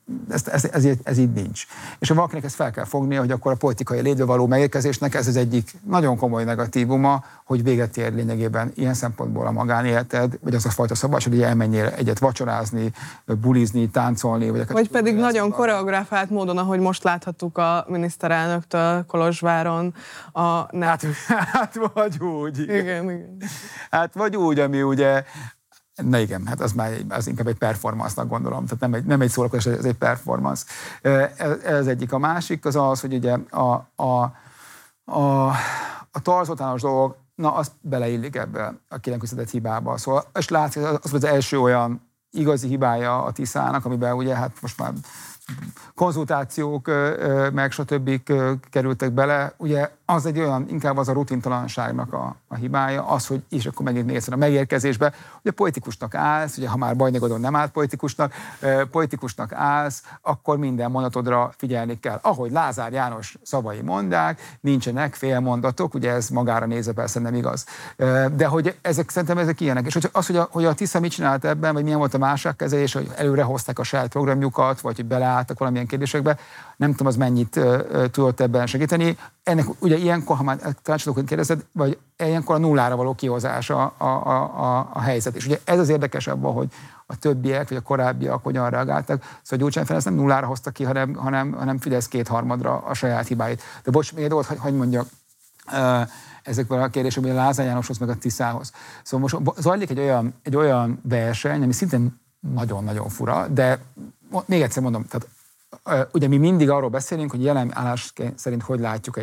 ez így nincs. És ha valakinek ezt fel kell fognia, hogy akkor a politikai létbe való megérkezésnek ez az egyik nagyon komoly negatívuma, hogy véget ér lényegében ilyen szempontból a magánéleted, vagy az a fajta szabadság, hogy elmenjél egyet vacsorázni, bulizni, táncolni. Vagy pedig nagyon koreográfált módon, ahogy most láthattuk a miniszterelnöktől Kolozsváron. Hát vagy úgy. Igen. Hát vagy úgy, ami ugye, na igen, hát az inkább egy performance-nak gondolom, tehát nem egy szórakozás, ez egy performance. Ez egyik. A másik az az, hogy ugye a Tar Zoltános dolog, na az beleillik ebbe a kinemkészített hibába. Szóval, és látszik, az az első olyan igazi hibája a Tiszának, amiben ugye hát most már konzultációk, meg stb. Kerültek bele, ugye az egy olyan, inkább az a rutintalanságnak a hibája, az, hogy és akkor megint még egyszer a megérkezésbe, ugye politikusnak állsz, ugye ha már Bajnégodon nem állt politikusnak állsz, akkor minden mondatodra figyelni kell. Ahogy Lázár János szavai mondják, nincsenek félmondatok, ugye ez magára nézve persze nem igaz. De hogy szerintem ezek ilyenek. És hogy a Tisza mit csinált ebben, vagy milyen volt a válságkezelés, hogy előre hozták a saját programjukat, vagy hogy beleálltak valamilyen kérdésekbe, nem tudom, az mennyit tudott ebben segíteni. Ennek ugye ilyenkor, ha már tanácsadóként kérdezed, vagy ilyenkor a nullára való kihozása a helyzet. És ugye ez az érdekes abban, hogy a többiek, vagy a korábbiak hogyan reagáltak. Szóval Gyurcsány Ferenc nem nullára hozta ki, hanem Fidesz 2/3 a saját hibáit. De bocs, még egy dolgot, hogy mondjak ezekben a kérdésekben, a Lázár Jánoshoz, meg a Tiszához. Szóval most zajlik egy olyan verseny, ami szintén nagyon-nagyon fura, de még egyszer mondom, tehát ugye mi mindig arról beszélünk, hogy jelen állás szerint hogy látjuk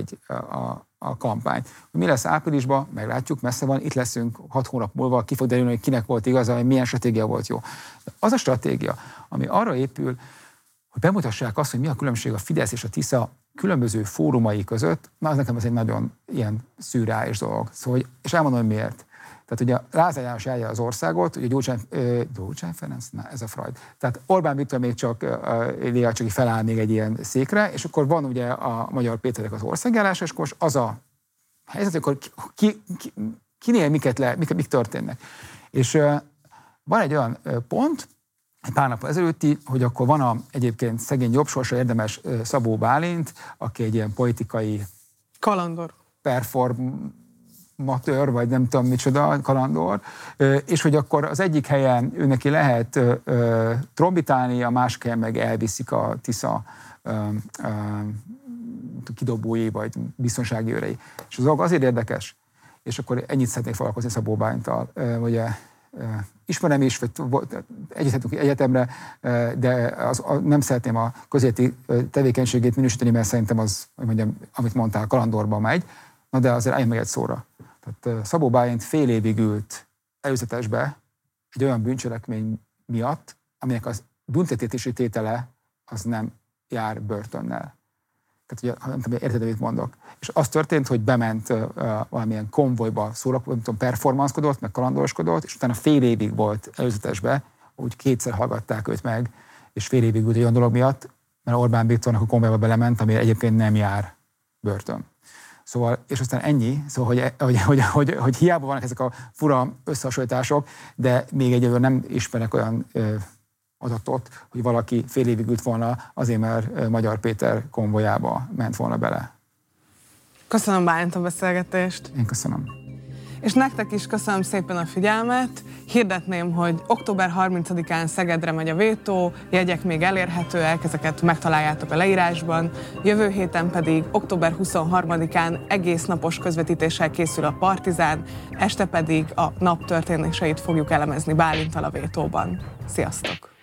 a kampányt. Mi lesz áprilisban, meglátjuk, messze van, itt leszünk 6 hónap múlva, ki fog derülni, hogy kinek volt igaza, hogy milyen stratégia volt jó. De az a stratégia, ami arra épül, hogy bemutassák azt, hogy mi a különbség a Fidesz és a Tisza különböző fórumai között, na az nekem ez egy nagyon ilyen szürreális dolog. Szóval, és elmondom, hogy miért. Tehát ugye Lázár János járja az országot, ugye Gyurcsány Ferenc, na ez a Freud. Tehát Orbán Viktor még csak feláll még egy ilyen székre, és akkor van ugye a Magyar Péternek az országjárása, és akkor most az a helyzet, akkor kinél mik történnek. És van egy olyan pont, egy pár nap ezelőtti, hogy akkor van egyébként szegény jobbsorsa érdemes Szabó Bálint, aki egy ilyen politikai kalandor amatőr, vagy nem tudom micsoda, kalandor, és hogy akkor az egyik helyen ő neki lehet trombitálni, a másik helyen meg elviszik a Tisza kidobói, vagy biztonsági őrei. És az dolog azért érdekes, és akkor ennyit szeretnék foglalkozni Szabó Bálinttal, ugye ismerem is, egyethetünk egyetemre, de nem szeretném a közéleti tevékenységét minősíteni, mert szerintem az, hogy mondjam, amit mondtál, kalandorba megy, na de azért álljunk meg egy szóra. Tehát Szabó Bálint fél évig ült előzetesbe egy olyan bűncselekmény miatt, aminek az büntetési tétele az nem jár börtönnel. Tehát ugye, nem tudom, érted, amit mondok. És az történt, hogy bement valamilyen konvojba performanszkodott, meg kalandoroskodott, és utána fél évig volt előzetesbe, úgy kétszer hallgatták őt meg, és fél évig ült egy olyan dolog miatt, mert Orbán Viktornak a konvojba belement, ami egyébként nem jár börtön. Szóval, és aztán ennyi, szóval, hogy hiába vannak ezek a fura összehasonlítások, de még egyelőre nem ismerek olyan adatot, hogy valaki fél évig ült volna azért, mert Magyar Péter konvojába ment volna bele. Köszönöm, Bálint, a beszélgetést. Én köszönöm. És nektek is köszönöm szépen a figyelmet. Hirdetném, hogy október 30-án Szegedre megy a vétó, jegyek még elérhetőek, ezeket megtaláljátok a leírásban. Jövő héten pedig október 23-án egész napos közvetítéssel készül a Partizán, este pedig a nap történéseit fogjuk elemezni Bálinttal a vétóban. Sziasztok!